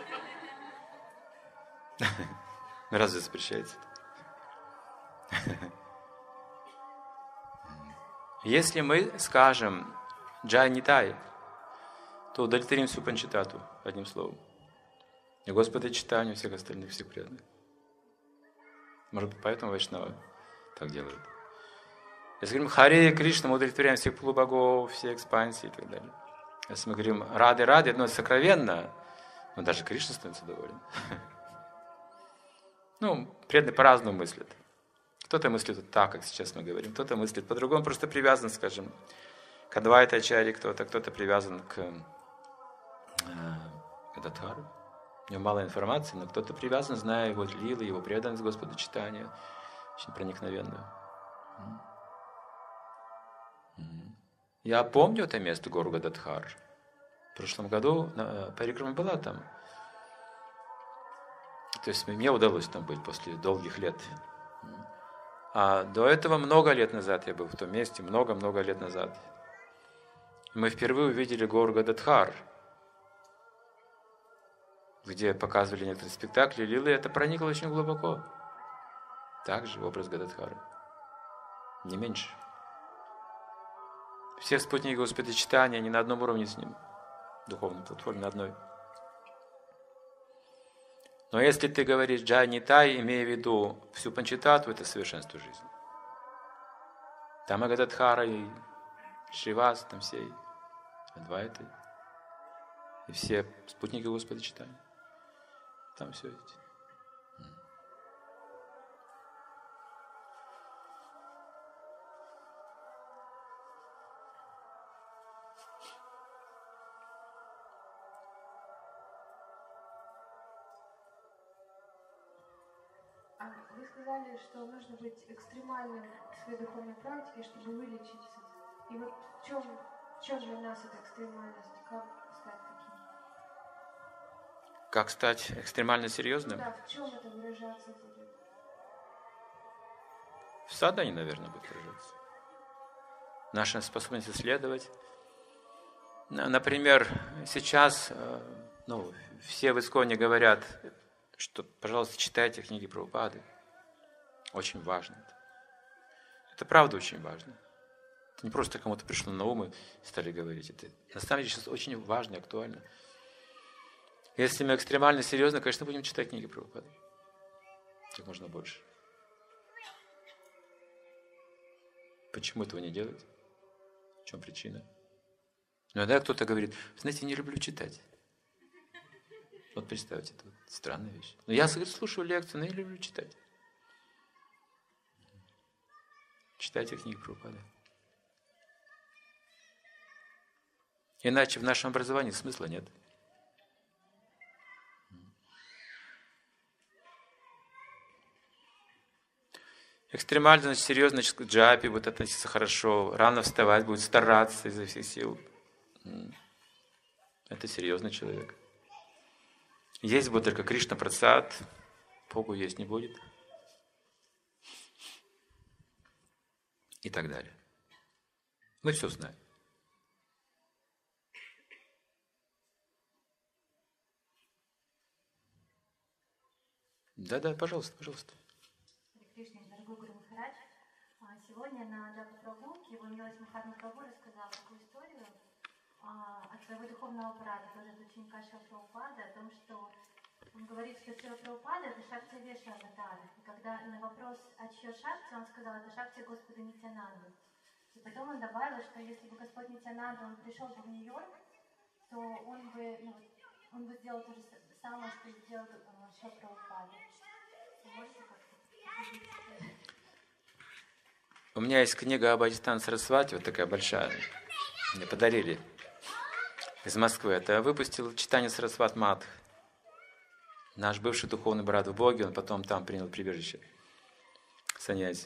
S1: Разве запрещается? Если мы скажем Джай Нитай, то удовлетворим всю Панчататтву, одним словом. И Господа читанию всех остальных, всех преданных. Может быть, поэтому Вайшнавы так делают. Если говорим Харе Кришна, мы удовлетворяем всех полубогов, все экспансии и так далее. Если мы говорим Рады Рады, это сокровенно, но даже Кришна становится доволен. Ну, преданные по-разному мыслят. Кто-то мыслит вот так, как сейчас мы говорим, кто-то мыслит по-другому, просто привязан, скажем, к Адвайта Ачарье кто-то, кто-то привязан к, э, к Дадхару. У него мало информации, но кто-то привязан, зная его лилы, его преданность Господу читания, очень проникновенную. Я помню это место, гору Гададхар. В прошлом году парикрама была там. То есть мне удалось там быть после долгих лет. А до этого много лет назад я был в том месте, много-много лет назад. Мы впервые увидели гору Гададхар, где показывали некоторые спектакли, лилы, это проникло очень глубоко. Также в образ Гададхара. Не меньше. Все спутники Господа читания, они на одном уровне с ним. Духовной платформе на одной. Но если ты говоришь Джай Нитай, имея в виду всю Панчататтву, это совершенство жизни. Там и Гададхара, и Шривас, там все, и Адвайты, и все спутники Господа читания. Там все эти.
S3: Вы сказали, что нужно быть экстремальным в своей духовной практике, чтобы вылечиться. И вот в чем, в чем для нас эта экстремальность? Как стать таким?
S1: Как стать экстремально серьезным?
S3: Да, в чем это выражаться будет?
S1: В садании, наверное, будет выражаться. Наша способность исследовать. Например, сейчас ну, все в Исконе говорят, что, пожалуйста, читайте книги Прабхупады. Очень важно это. Это правда очень важно. Это не просто кому-то пришло на ум и стали говорить. Это на самом деле сейчас очень важно и актуально. Если мы экстремально серьезно, конечно, будем читать книги Прабхупады. Как можно больше. Почему этого не делать? В чем причина? Ну, иногда кто-то говорит, знаете, не люблю читать. Вот представьте, это вот странная вещь. Но я слушаю лекции, но я люблю читать. Читайте книги Прабхупады. Иначе в нашем образовании смысла нет. Экстремально, значит, серьезно, значит, к джапе будет относиться хорошо, рано вставать, будет стараться изо всех сил. Это серьезный человек. Есть будет только Кришна Прасад, Богу есть не будет. И так далее. Мы все знаем. Да-да, пожалуйста, пожалуйста.
S4: Кришна, дорогой Гуру Махарадж, сегодня на Джапа прогулке его милость Махатма Прабху рассказал такую историю от своего духовного брата, тоже от ученика Шрила Прабхупады, о том, что он говорит, что Шрила Прабхупада — это Шакти Веша Аватара. И когда на вопрос, о чьей Шакти, он сказал, это Шакти Господа Нитьянанды. И потом он добавил, что если бы Господь Нитьянанда, он пришел бы в Нью-Йорк, то он бы, ну, он бы сделал то же самое, что сделал Шрила Прабхупада. Можете как-то?
S1: У меня есть книга об Адитхана Сарасвати, вот такая большая. Мне подарили из Москвы. Это выпустил читание Сарасват Мадх. Наш бывший духовный брат в Боге, он потом там принял прибежище. Саньяси.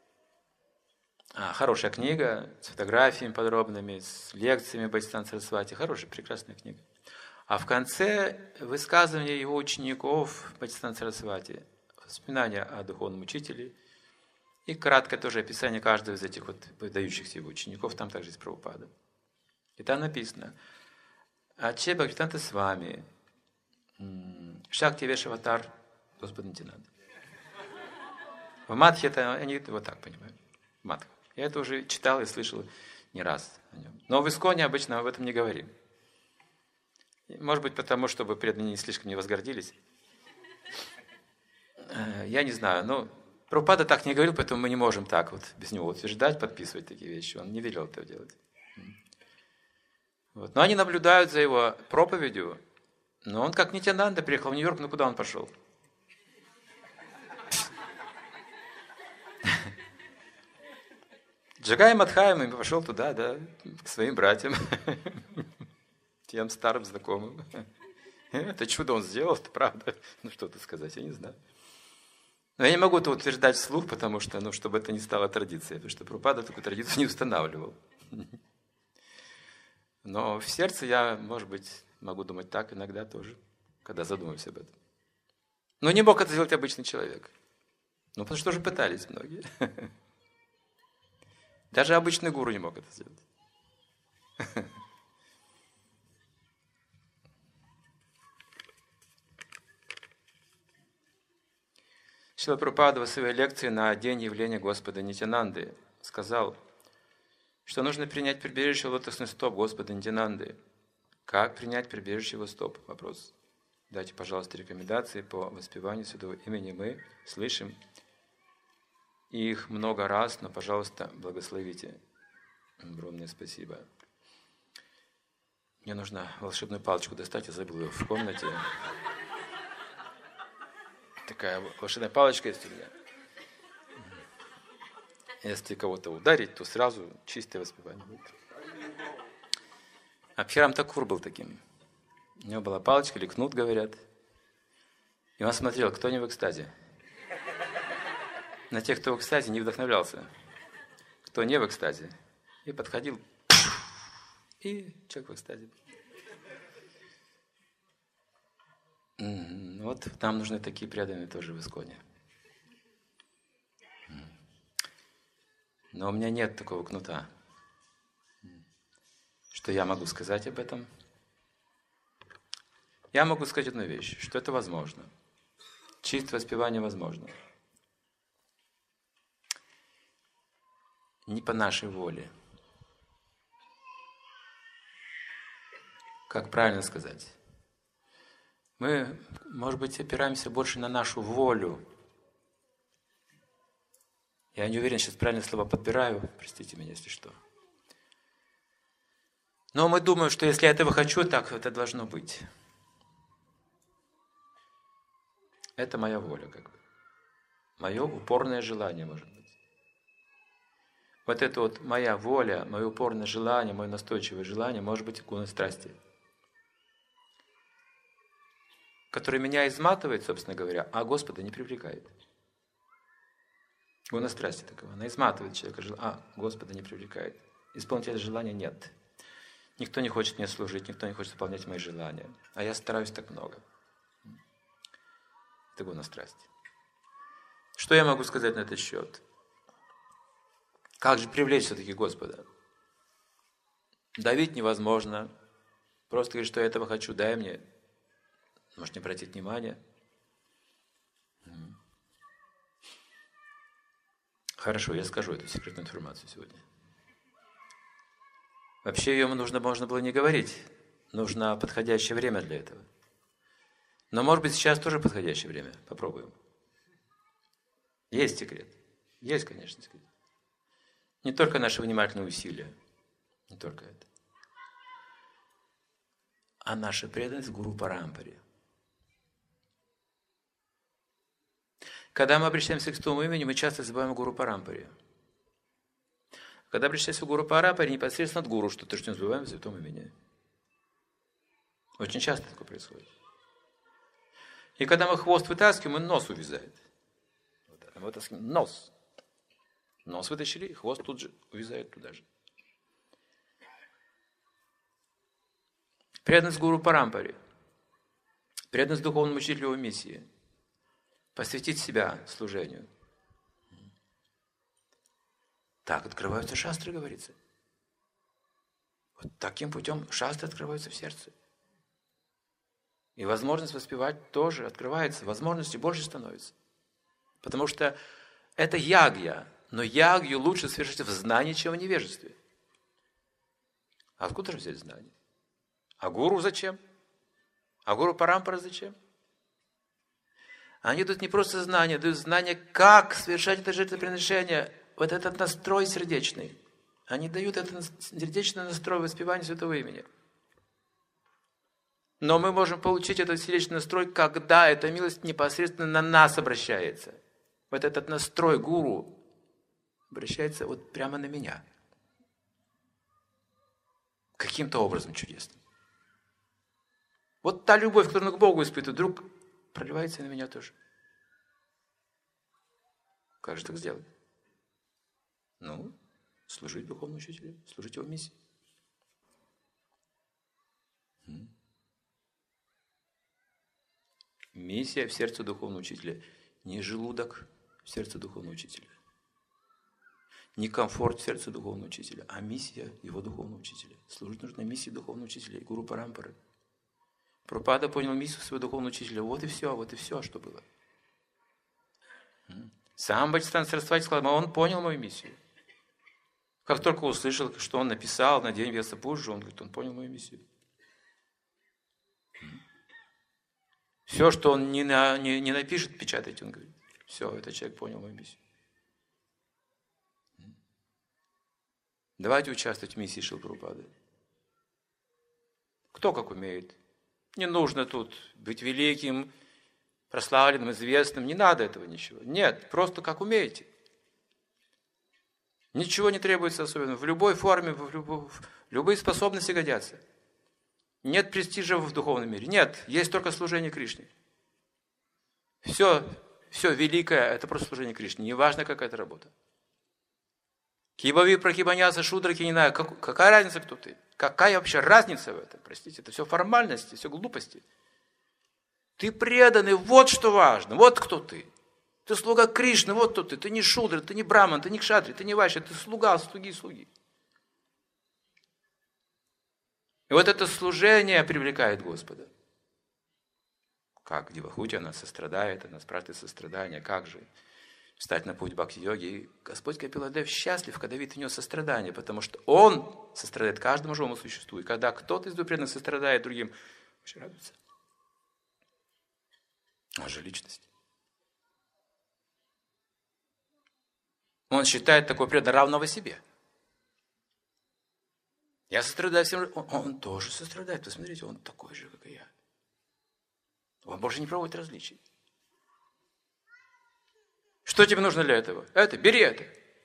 S1: А, хорошая книга, с фотографиями подробными, с лекциями об Адитхана Сарасвати. Хорошая, прекрасная книга. А в конце высказывания его учеников Адитхана Сарасвати, воспоминания о духовном учителе и краткое тоже описание каждого из этих вот выдающихся его учеников, там также есть Прабхупада. И там написано: Аче Бхактивиданта с вами, Шакти Веша Аватар, Господа Нитьянанда. В Мадхе это они вот так понимают. Мадха. Я это уже читал и слышал не раз о нем. Но в Исконе обычно об этом не говорим. Может быть, потому, чтобы преданные не слишком не возгордились. Я не знаю, но Прабхупада так не говорил, поэтому мы не можем так вот без него утверждать, подписывать такие вещи. Он не велел этого делать. Вот. Но они наблюдают за его проповедью. Но он как Нитьянанда приехал в Нью-Йорк, ну куда он пошел? Джагай Мадхайм пошел туда, да, к своим братьям, тем старым знакомым. Это чудо он сделал, это правда. Ну что тут сказать, я не знаю. Но я не могу это утверждать вслух, потому что, ну, чтобы это не стало традицией, потому что Прабхупада такую традицию не устанавливал. Но в сердце я, может быть, могу думать так иногда тоже, когда задумываюсь об этом. Но не мог это сделать обычный человек. Ну, потому что уже пытались многие. Даже обычный гуру не мог это сделать. Шрила Прабхупада в своей лекции на день явления Господа Нитьянанды сказал, что нужно принять прибежище лотосных стоп Господа Нитьянанды. Как принять прибежище его стоп? Вопрос. Дайте, пожалуйста, рекомендации по воспеванию святого имени. Мы слышим их много раз, но, пожалуйста, благословите. Огромное спасибо. Мне нужно волшебную палочку достать, я забыл ее в комнате. Такая волшебная палочка есть у меня. Если кого-то ударить, то сразу чистое воспевание будет. Абхирам Такур был таким. У него была палочка, или кнут, говорят. И он смотрел, кто не в экстазе. На тех, кто в экстазе, не вдохновлялся. Кто не в экстазе. И подходил, и человек в экстазе. Вот нам нужны такие преданные тоже в Исконе. Но у меня нет такого кнута. Что я могу сказать об этом? Я могу сказать одну вещь, что это возможно. Чистое воспевание возможно. Не по нашей воле. Как правильно сказать? Мы, может быть, опираемся больше на нашу волю. Я не уверен, сейчас правильные слова подбираю, простите меня, если что. Но мы думаем, что если я этого хочу, так это должно быть. Это моя воля, как бы. Мое упорное желание, может быть. Вот это вот моя воля, мое упорное желание, мое настойчивое желание, может быть, гуна страсти, который меня изматывает, собственно говоря, а Господа не привлекает. Гуна страсти такова. Она изматывает человека, а Господа не привлекает. Исполнителя желания нет. Никто не хочет мне служить, никто не хочет выполнять мои желания. А я стараюсь так много. Это гуна страсти. Что я могу сказать на этот счет? Как же привлечь все-таки Господа? Давить невозможно. Просто говорить, что я этого хочу, дай мне. Может, не обратить внимания. Хорошо, я скажу эту секретную информацию сегодня. Вообще ее нужно, можно было не говорить. Нужно подходящее время для этого. Но, может быть, сейчас тоже подходящее время. Попробуем. Есть секрет. Есть, конечно, секрет. Не только наши внимательные усилия. Не только это. А наша преданность Гуру Парампаре. Когда мы обращаемся к святому имени, мы часто забываем о Гуру Парампаре. Когда обращаемся к Гуру Парампаре, непосредственно от Гуру что-то, что мы забываем о святом имени. Очень часто такое происходит. И когда мы хвост вытаскиваем, он нос увязает. Вот это, мы вытаскиваем нос. Нос вытащили, и хвост тут же увязает туда же. Преданность Гуру Парампаре. Преданность духовному учителю в миссии. Посвятить себя служению. Так открываются шастры, говорится. Вот таким путем шастры открываются в сердце. И возможность воспевать тоже открывается, возможностей больше становится. Потому что это ягья, но ягью лучше совершить в знании, чем в невежестве. А откуда же взять знание? А гуру зачем? А гуру Парампара зачем? Они дают не просто знания, дают знания, как совершать это жертвоприношение, вот этот настрой сердечный. Они дают этот сердечный настрой воспевания Святого Имени. Но мы можем получить этот сердечный настрой, когда эта милость непосредственно на нас обращается. Вот этот настрой гуру обращается вот прямо на меня. Каким-то образом чудесным. Вот та любовь, которую он к Богу испытывает, вдруг проливается и на меня тоже. Как же так сделать? Ну, служить духовному учителю, служить его миссии. Миссия в сердце духовного учителя. Не желудок в сердце духовного учителя. Не комфорт в сердце духовного учителя, а миссия его духовного учителя. Служить нужно миссии духовного учителя и гуру Парампары. Прабхупада понял миссию своего духовного учителя. Вот и все, вот и все, что было. Сам Бхактисиданта Сарасвати сказал, он понял мою миссию. Как только услышал, что он написал на день Вьясапуджи, он говорит, он понял мою миссию. Все, что он не, на, не, не напишет, печатайте, он говорит. Все, этот человек понял мою миссию. Давайте участвовать в миссии Шрилы Прабхупады. Кто как умеет. Не нужно тут быть великим, прославленным, известным. Не надо этого ничего. Нет, просто как умеете. Ничего не требуется особенно. В любой форме, в, любой, в любые способности годятся. Нет престижа в духовном мире. Нет, есть только служение Кришне. Все, все великое – это просто служение Кришне. Неважно, какая это работа. Кибави, пракибаняса, шудраки, не знаю. Как, какая разница, кто ты? Какая вообще разница в этом? Простите, это все формальности, все глупости. Ты преданный, вот что важно, вот кто ты. Ты слуга Кришны, вот кто ты. Ты не шудра, ты не браман, ты не кшатри, ты не вайшя, ты слуга, слуги, слуги. И вот это служение привлекает Господа. Как Девахути, она сострадает, она спрашивает сострадания, как же встать на путь бхакти-йоги. И Господь Капиладев счастлив, когда видит у него сострадание, потому что Он сострадает каждому живому существу. И когда кто-то из преданных сострадает другим, очень радуется. Он же личность. Он считает такой преданный равного себе. Я сострадаю всем, он, он тоже сострадает. Посмотрите, он такой же, как и я. Он больше не проводит различий. Что тебе нужно для этого? Это, бери это.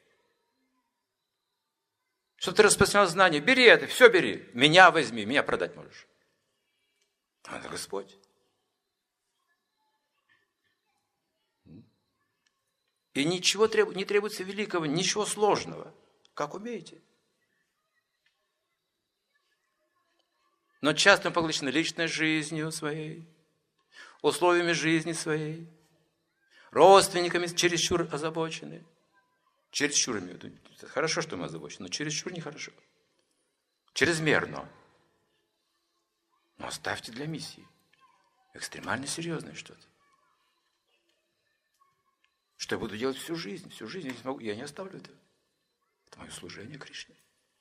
S1: Чтобы ты распространял знания, бери это, все бери. Меня возьми, меня продать можешь. Это Господь. И ничего требу, не требуется великого, ничего сложного. Как умеете. Но часто мы поглощены личной жизнью своей, условиями жизни своей, родственниками чересчур озабочены. Чересчур имею в виду. Хорошо, что мы озабочены, но чересчур нехорошо. Чрезмерно. Но оставьте для миссии. Экстремально серьезное что-то. Что я буду делать всю жизнь, всю жизнь я не смогу, я не оставлю этого. Это мое служение Кришне.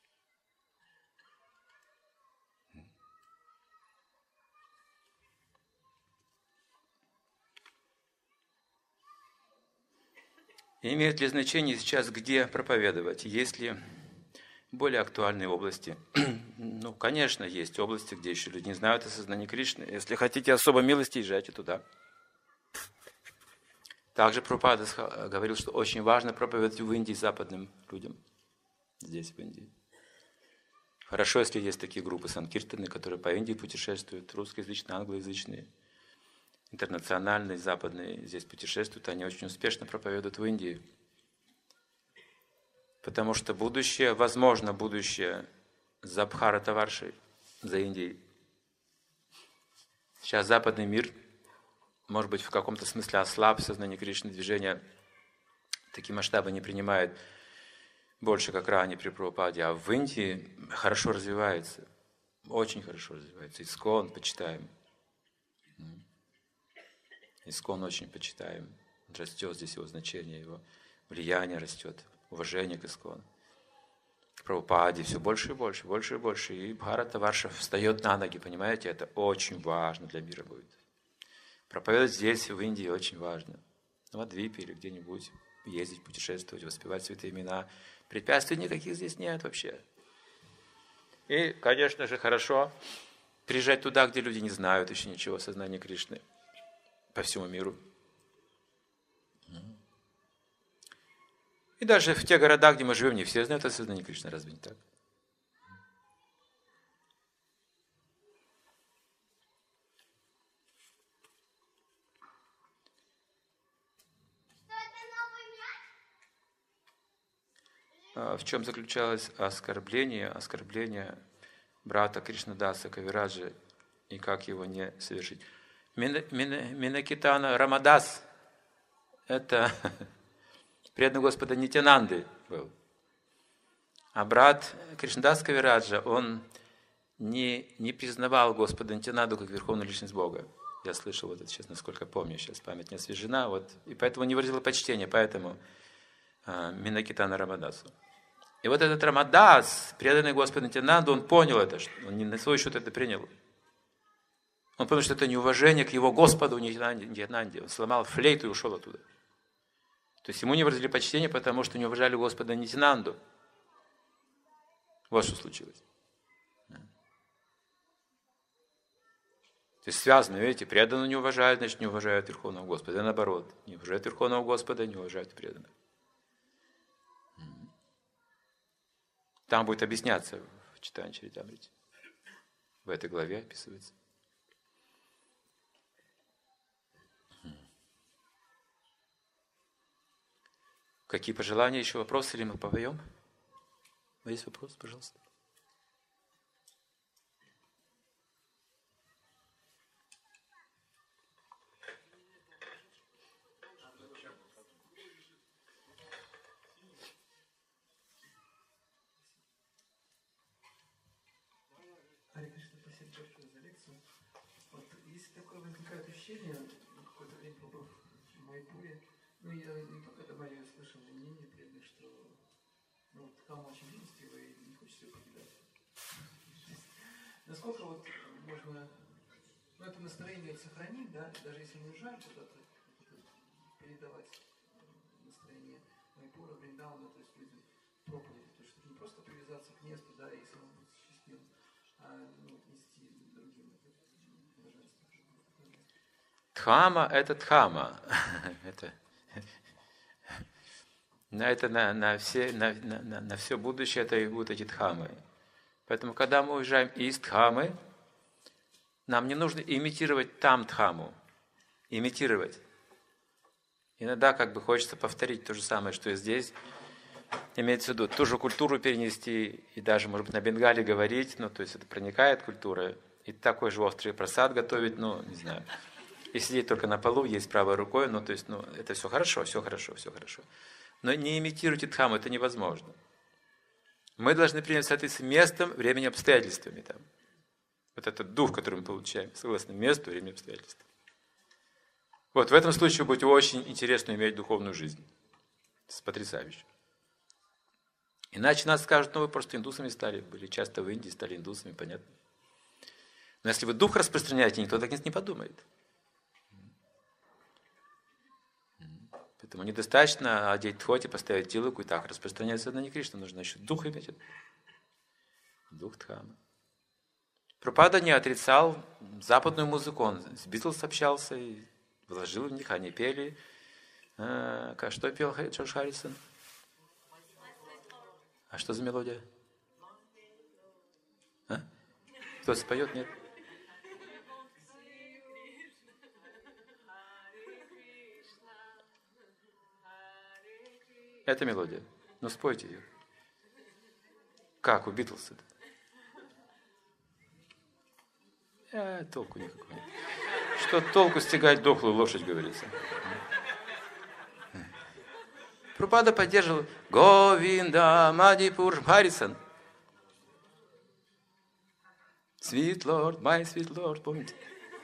S1: Имеет ли значение сейчас, где проповедовать? Есть ли более актуальные области? Ну, конечно, есть области, где еще люди не знают о сознании Кришны. Если хотите особо милости, езжайте туда. Также Прабхупада говорил, что очень важно проповедовать в Индии западным людям. Здесь, в Индии. Хорошо, если есть такие группы санкиртаны, которые по Индии путешествуют, русскоязычные, англоязычные. Интернациональные, западные здесь путешествуют, они очень успешно проповедуют в Индии. Потому что будущее, возможно, будущее за Бхаратаваршей, за Индией. Сейчас западный мир, может быть, в каком-то смысле ослаб сознание Кришны, движения такие масштабы не принимает больше, как ранее при Прабхупаде, а в Индии хорошо развивается, очень хорошо развивается. Искон почитаем. Искон очень почитаем. Растет здесь его значение, его влияние растет, уважение к Искон. К Прабхупаде все больше и больше, больше и больше. И Бхаратаварша встает на ноги, понимаете? Это очень важно для мира будет. Проповедовать здесь, в Индии, очень важно. В Адвипе или где-нибудь ездить, путешествовать, воспевать святые имена. Препятствий никаких здесь нет вообще. И, конечно же, хорошо приезжать туда, где люди не знают еще ничего о сознании Кришны. По всему миру. И даже в те города, где мы живем, не все знают о сознании Кришны. Разве не так? В чем заключалось оскорбление, оскорбление брата Кришнадаса Кавираджи и как его не совершить. Минакитана Рамадас – это преданный Господа Нитянанды был. А брат Кришнадас Кавираджа, он не, не признавал Господа Нитянанду как верховную личность Бога. Я слышал вот это сейчас, насколько помню, сейчас память не освежена, вот, и поэтому не выразил почтения, поэтому а, Минакитана Рамадасу. И вот этот Рамадас, преданный Господу Нитянанду, он понял это, он не на свой счет это принял. Он понял, что это неуважение к его Господу Нитянанде. Он сломал флейту и ушел оттуда. То есть ему не выразили почтение, потому что не уважали Господа Нитянанду. Вот что случилось. То есть связано, видите, преданного не уважают, значит не уважают Верховного Господа. И наоборот, не уважают Верховного Господа, не уважают преданных. Там будет объясняться в читании Чаритамрите. В этой главе описывается. Какие пожелания, еще вопросы, или мы попоем? Есть вопрос, пожалуйста?
S5: Харе Кришна, спасибо большое за лекцию. Вот, если такое возникает ощущение, какое-то время побыв в Майпуре, ну я не только это мое слышал мнение преданных, что ну, вот Дхамма очень милостива и не хочется ее покидать. Насколько вот можно ну, это настроение сохранить, да, даже если не уезжаем куда-то, передавать настроение Майпура, Вриндауна, то есть людям проповеди, то есть не просто привязаться к месту, да, и самому быть счастливым, а ну, нести другим это
S1: Дхамма – это дхамма. это, на, это на, на, все, на, на, на все будущее это и будут эти дхаммы. Поэтому, когда мы уезжаем из дхаммы, нам не нужно имитировать там дхамму. Имитировать. Иногда как бы хочется повторить то же самое, что и здесь. Имеется в виду ту же культуру перенести и даже, может быть, на бенгале говорить, ну, то есть это проникает культура, и такой же острый просад готовить, ну, не знаю. И сидеть только на полу, есть правой рукой, ну, то есть, ну, это все хорошо, все хорошо, все хорошо. Но не имитируйте дхамму, это невозможно. Мы должны принять соответствие местом, временем, обстоятельствами там. Вот этот дух, который мы получаем, согласно месту, времени, обстоятельствам. Вот в этом случае будет очень интересно иметь духовную жизнь. Это потрясающе. Иначе нас скажут, ну вы просто индусами стали, были часто в Индии, стали индусами, понятно. Но если вы дух распространяете, никто так не подумает. Поэтому недостаточно одеть тхоти, поставить тилоку и так распространять сознание Кришны. Нужно еще дух иметь. Дух Дхаммы. Прабхупада не отрицал западную музыку. Он с Битлз общался и вложил в них, они пели. А, что пел Джордж Харрисон? А что за мелодия? А? Кто споет? Нет? Это мелодия. Ну спойте ее. Как у Битлз это? Э, толку никакого нет. Что толку стягать дохлую лошадь, говорится. Прабхупада поддерживал Говинда Мадипур Харрисон. Sweet Lord, my sweet Lord, помните?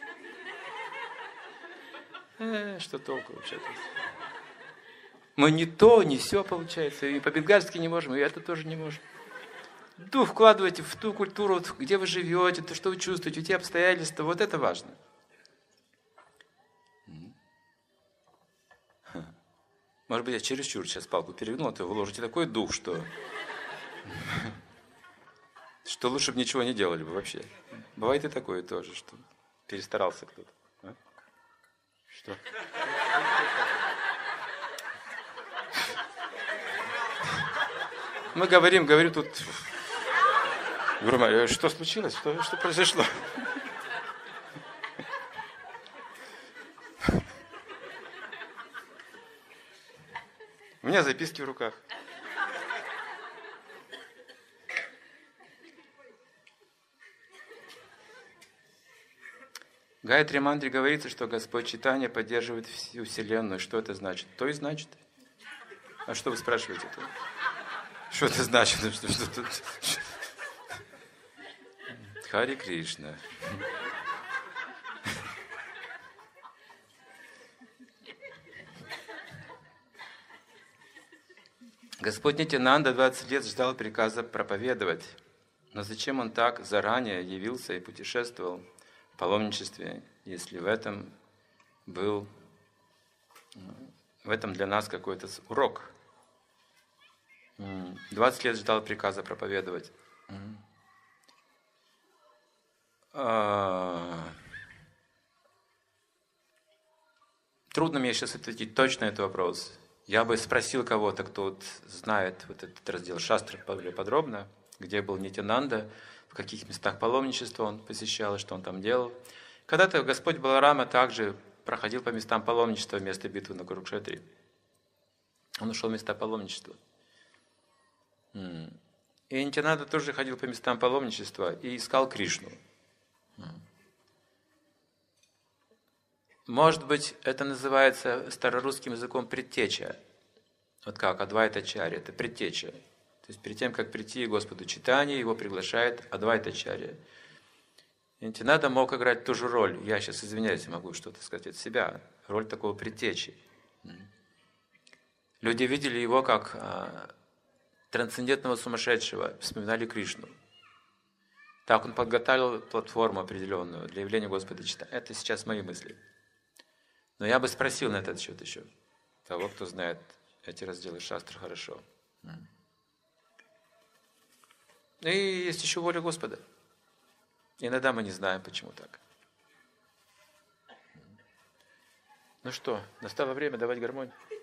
S1: Э, что толку вообще-то? Мы не то, не все получается. И по-бенгальски не можем, и это тоже не можем. Дух вкладывайте в ту культуру, где вы живете, то, что вы чувствуете, те обстоятельства. Вот это важно. Может быть, я чересчур сейчас палку перегнул, а то вы вложите такой дух, что... Что лучше бы ничего не делали бы вообще. Бывает и такое тоже, что перестарался кто-то. А? Что? Мы говорим, говорю тут... Говорю, что случилось? Что, что произошло? У меня записки в руках. Гайатри Мантре говорится, что Господь Чайтанья поддерживает всю Вселенную. Что это значит? То и значит. А что вы спрашиваете-то? Что это значит? Что, что, что, что? Хари Кришна. Господь Нитянанда двадцать лет ждал приказа проповедовать. Но зачем он так заранее явился и путешествовал в паломничестве, если в этом был, в этом для нас какой-то урок? двадцать лет ждал приказа проповедовать. Трудно мне сейчас ответить точно на этот вопрос. Я бы спросил кого-то, кто вот знает вот этот раздел шастры более подробно, где был Нитянанда, в каких местах паломничества он посещал и что он там делал. Когда-то Господь Баларама также проходил по местам паломничества вместо битвы на Курукшетре. Он ушел в места паломничества. И Нитянанда тоже ходил по местам паломничества и искал Кришну. Может быть, это называется старорусским языком предтеча. Вот как Адвайтачарья, это предтеча. То есть перед тем, как прийти к Господу Чайтанье, его приглашает Адвайтачарья. Нитянанда мог играть ту же роль. Я сейчас извиняюсь, могу что-то сказать от себя. Роль такого предтечи. Люди видели его как а, трансцендентного сумасшедшего, вспоминали Кришну. Так он подготовил платформу определенную для явления Господа Чайтаньи. Это сейчас мои мысли. Но я бы спросил на этот счет еще того, кто знает эти разделы шастры хорошо. И есть еще воля Господа. Иногда мы не знаем, почему так. Ну что, настало время давать гармонию.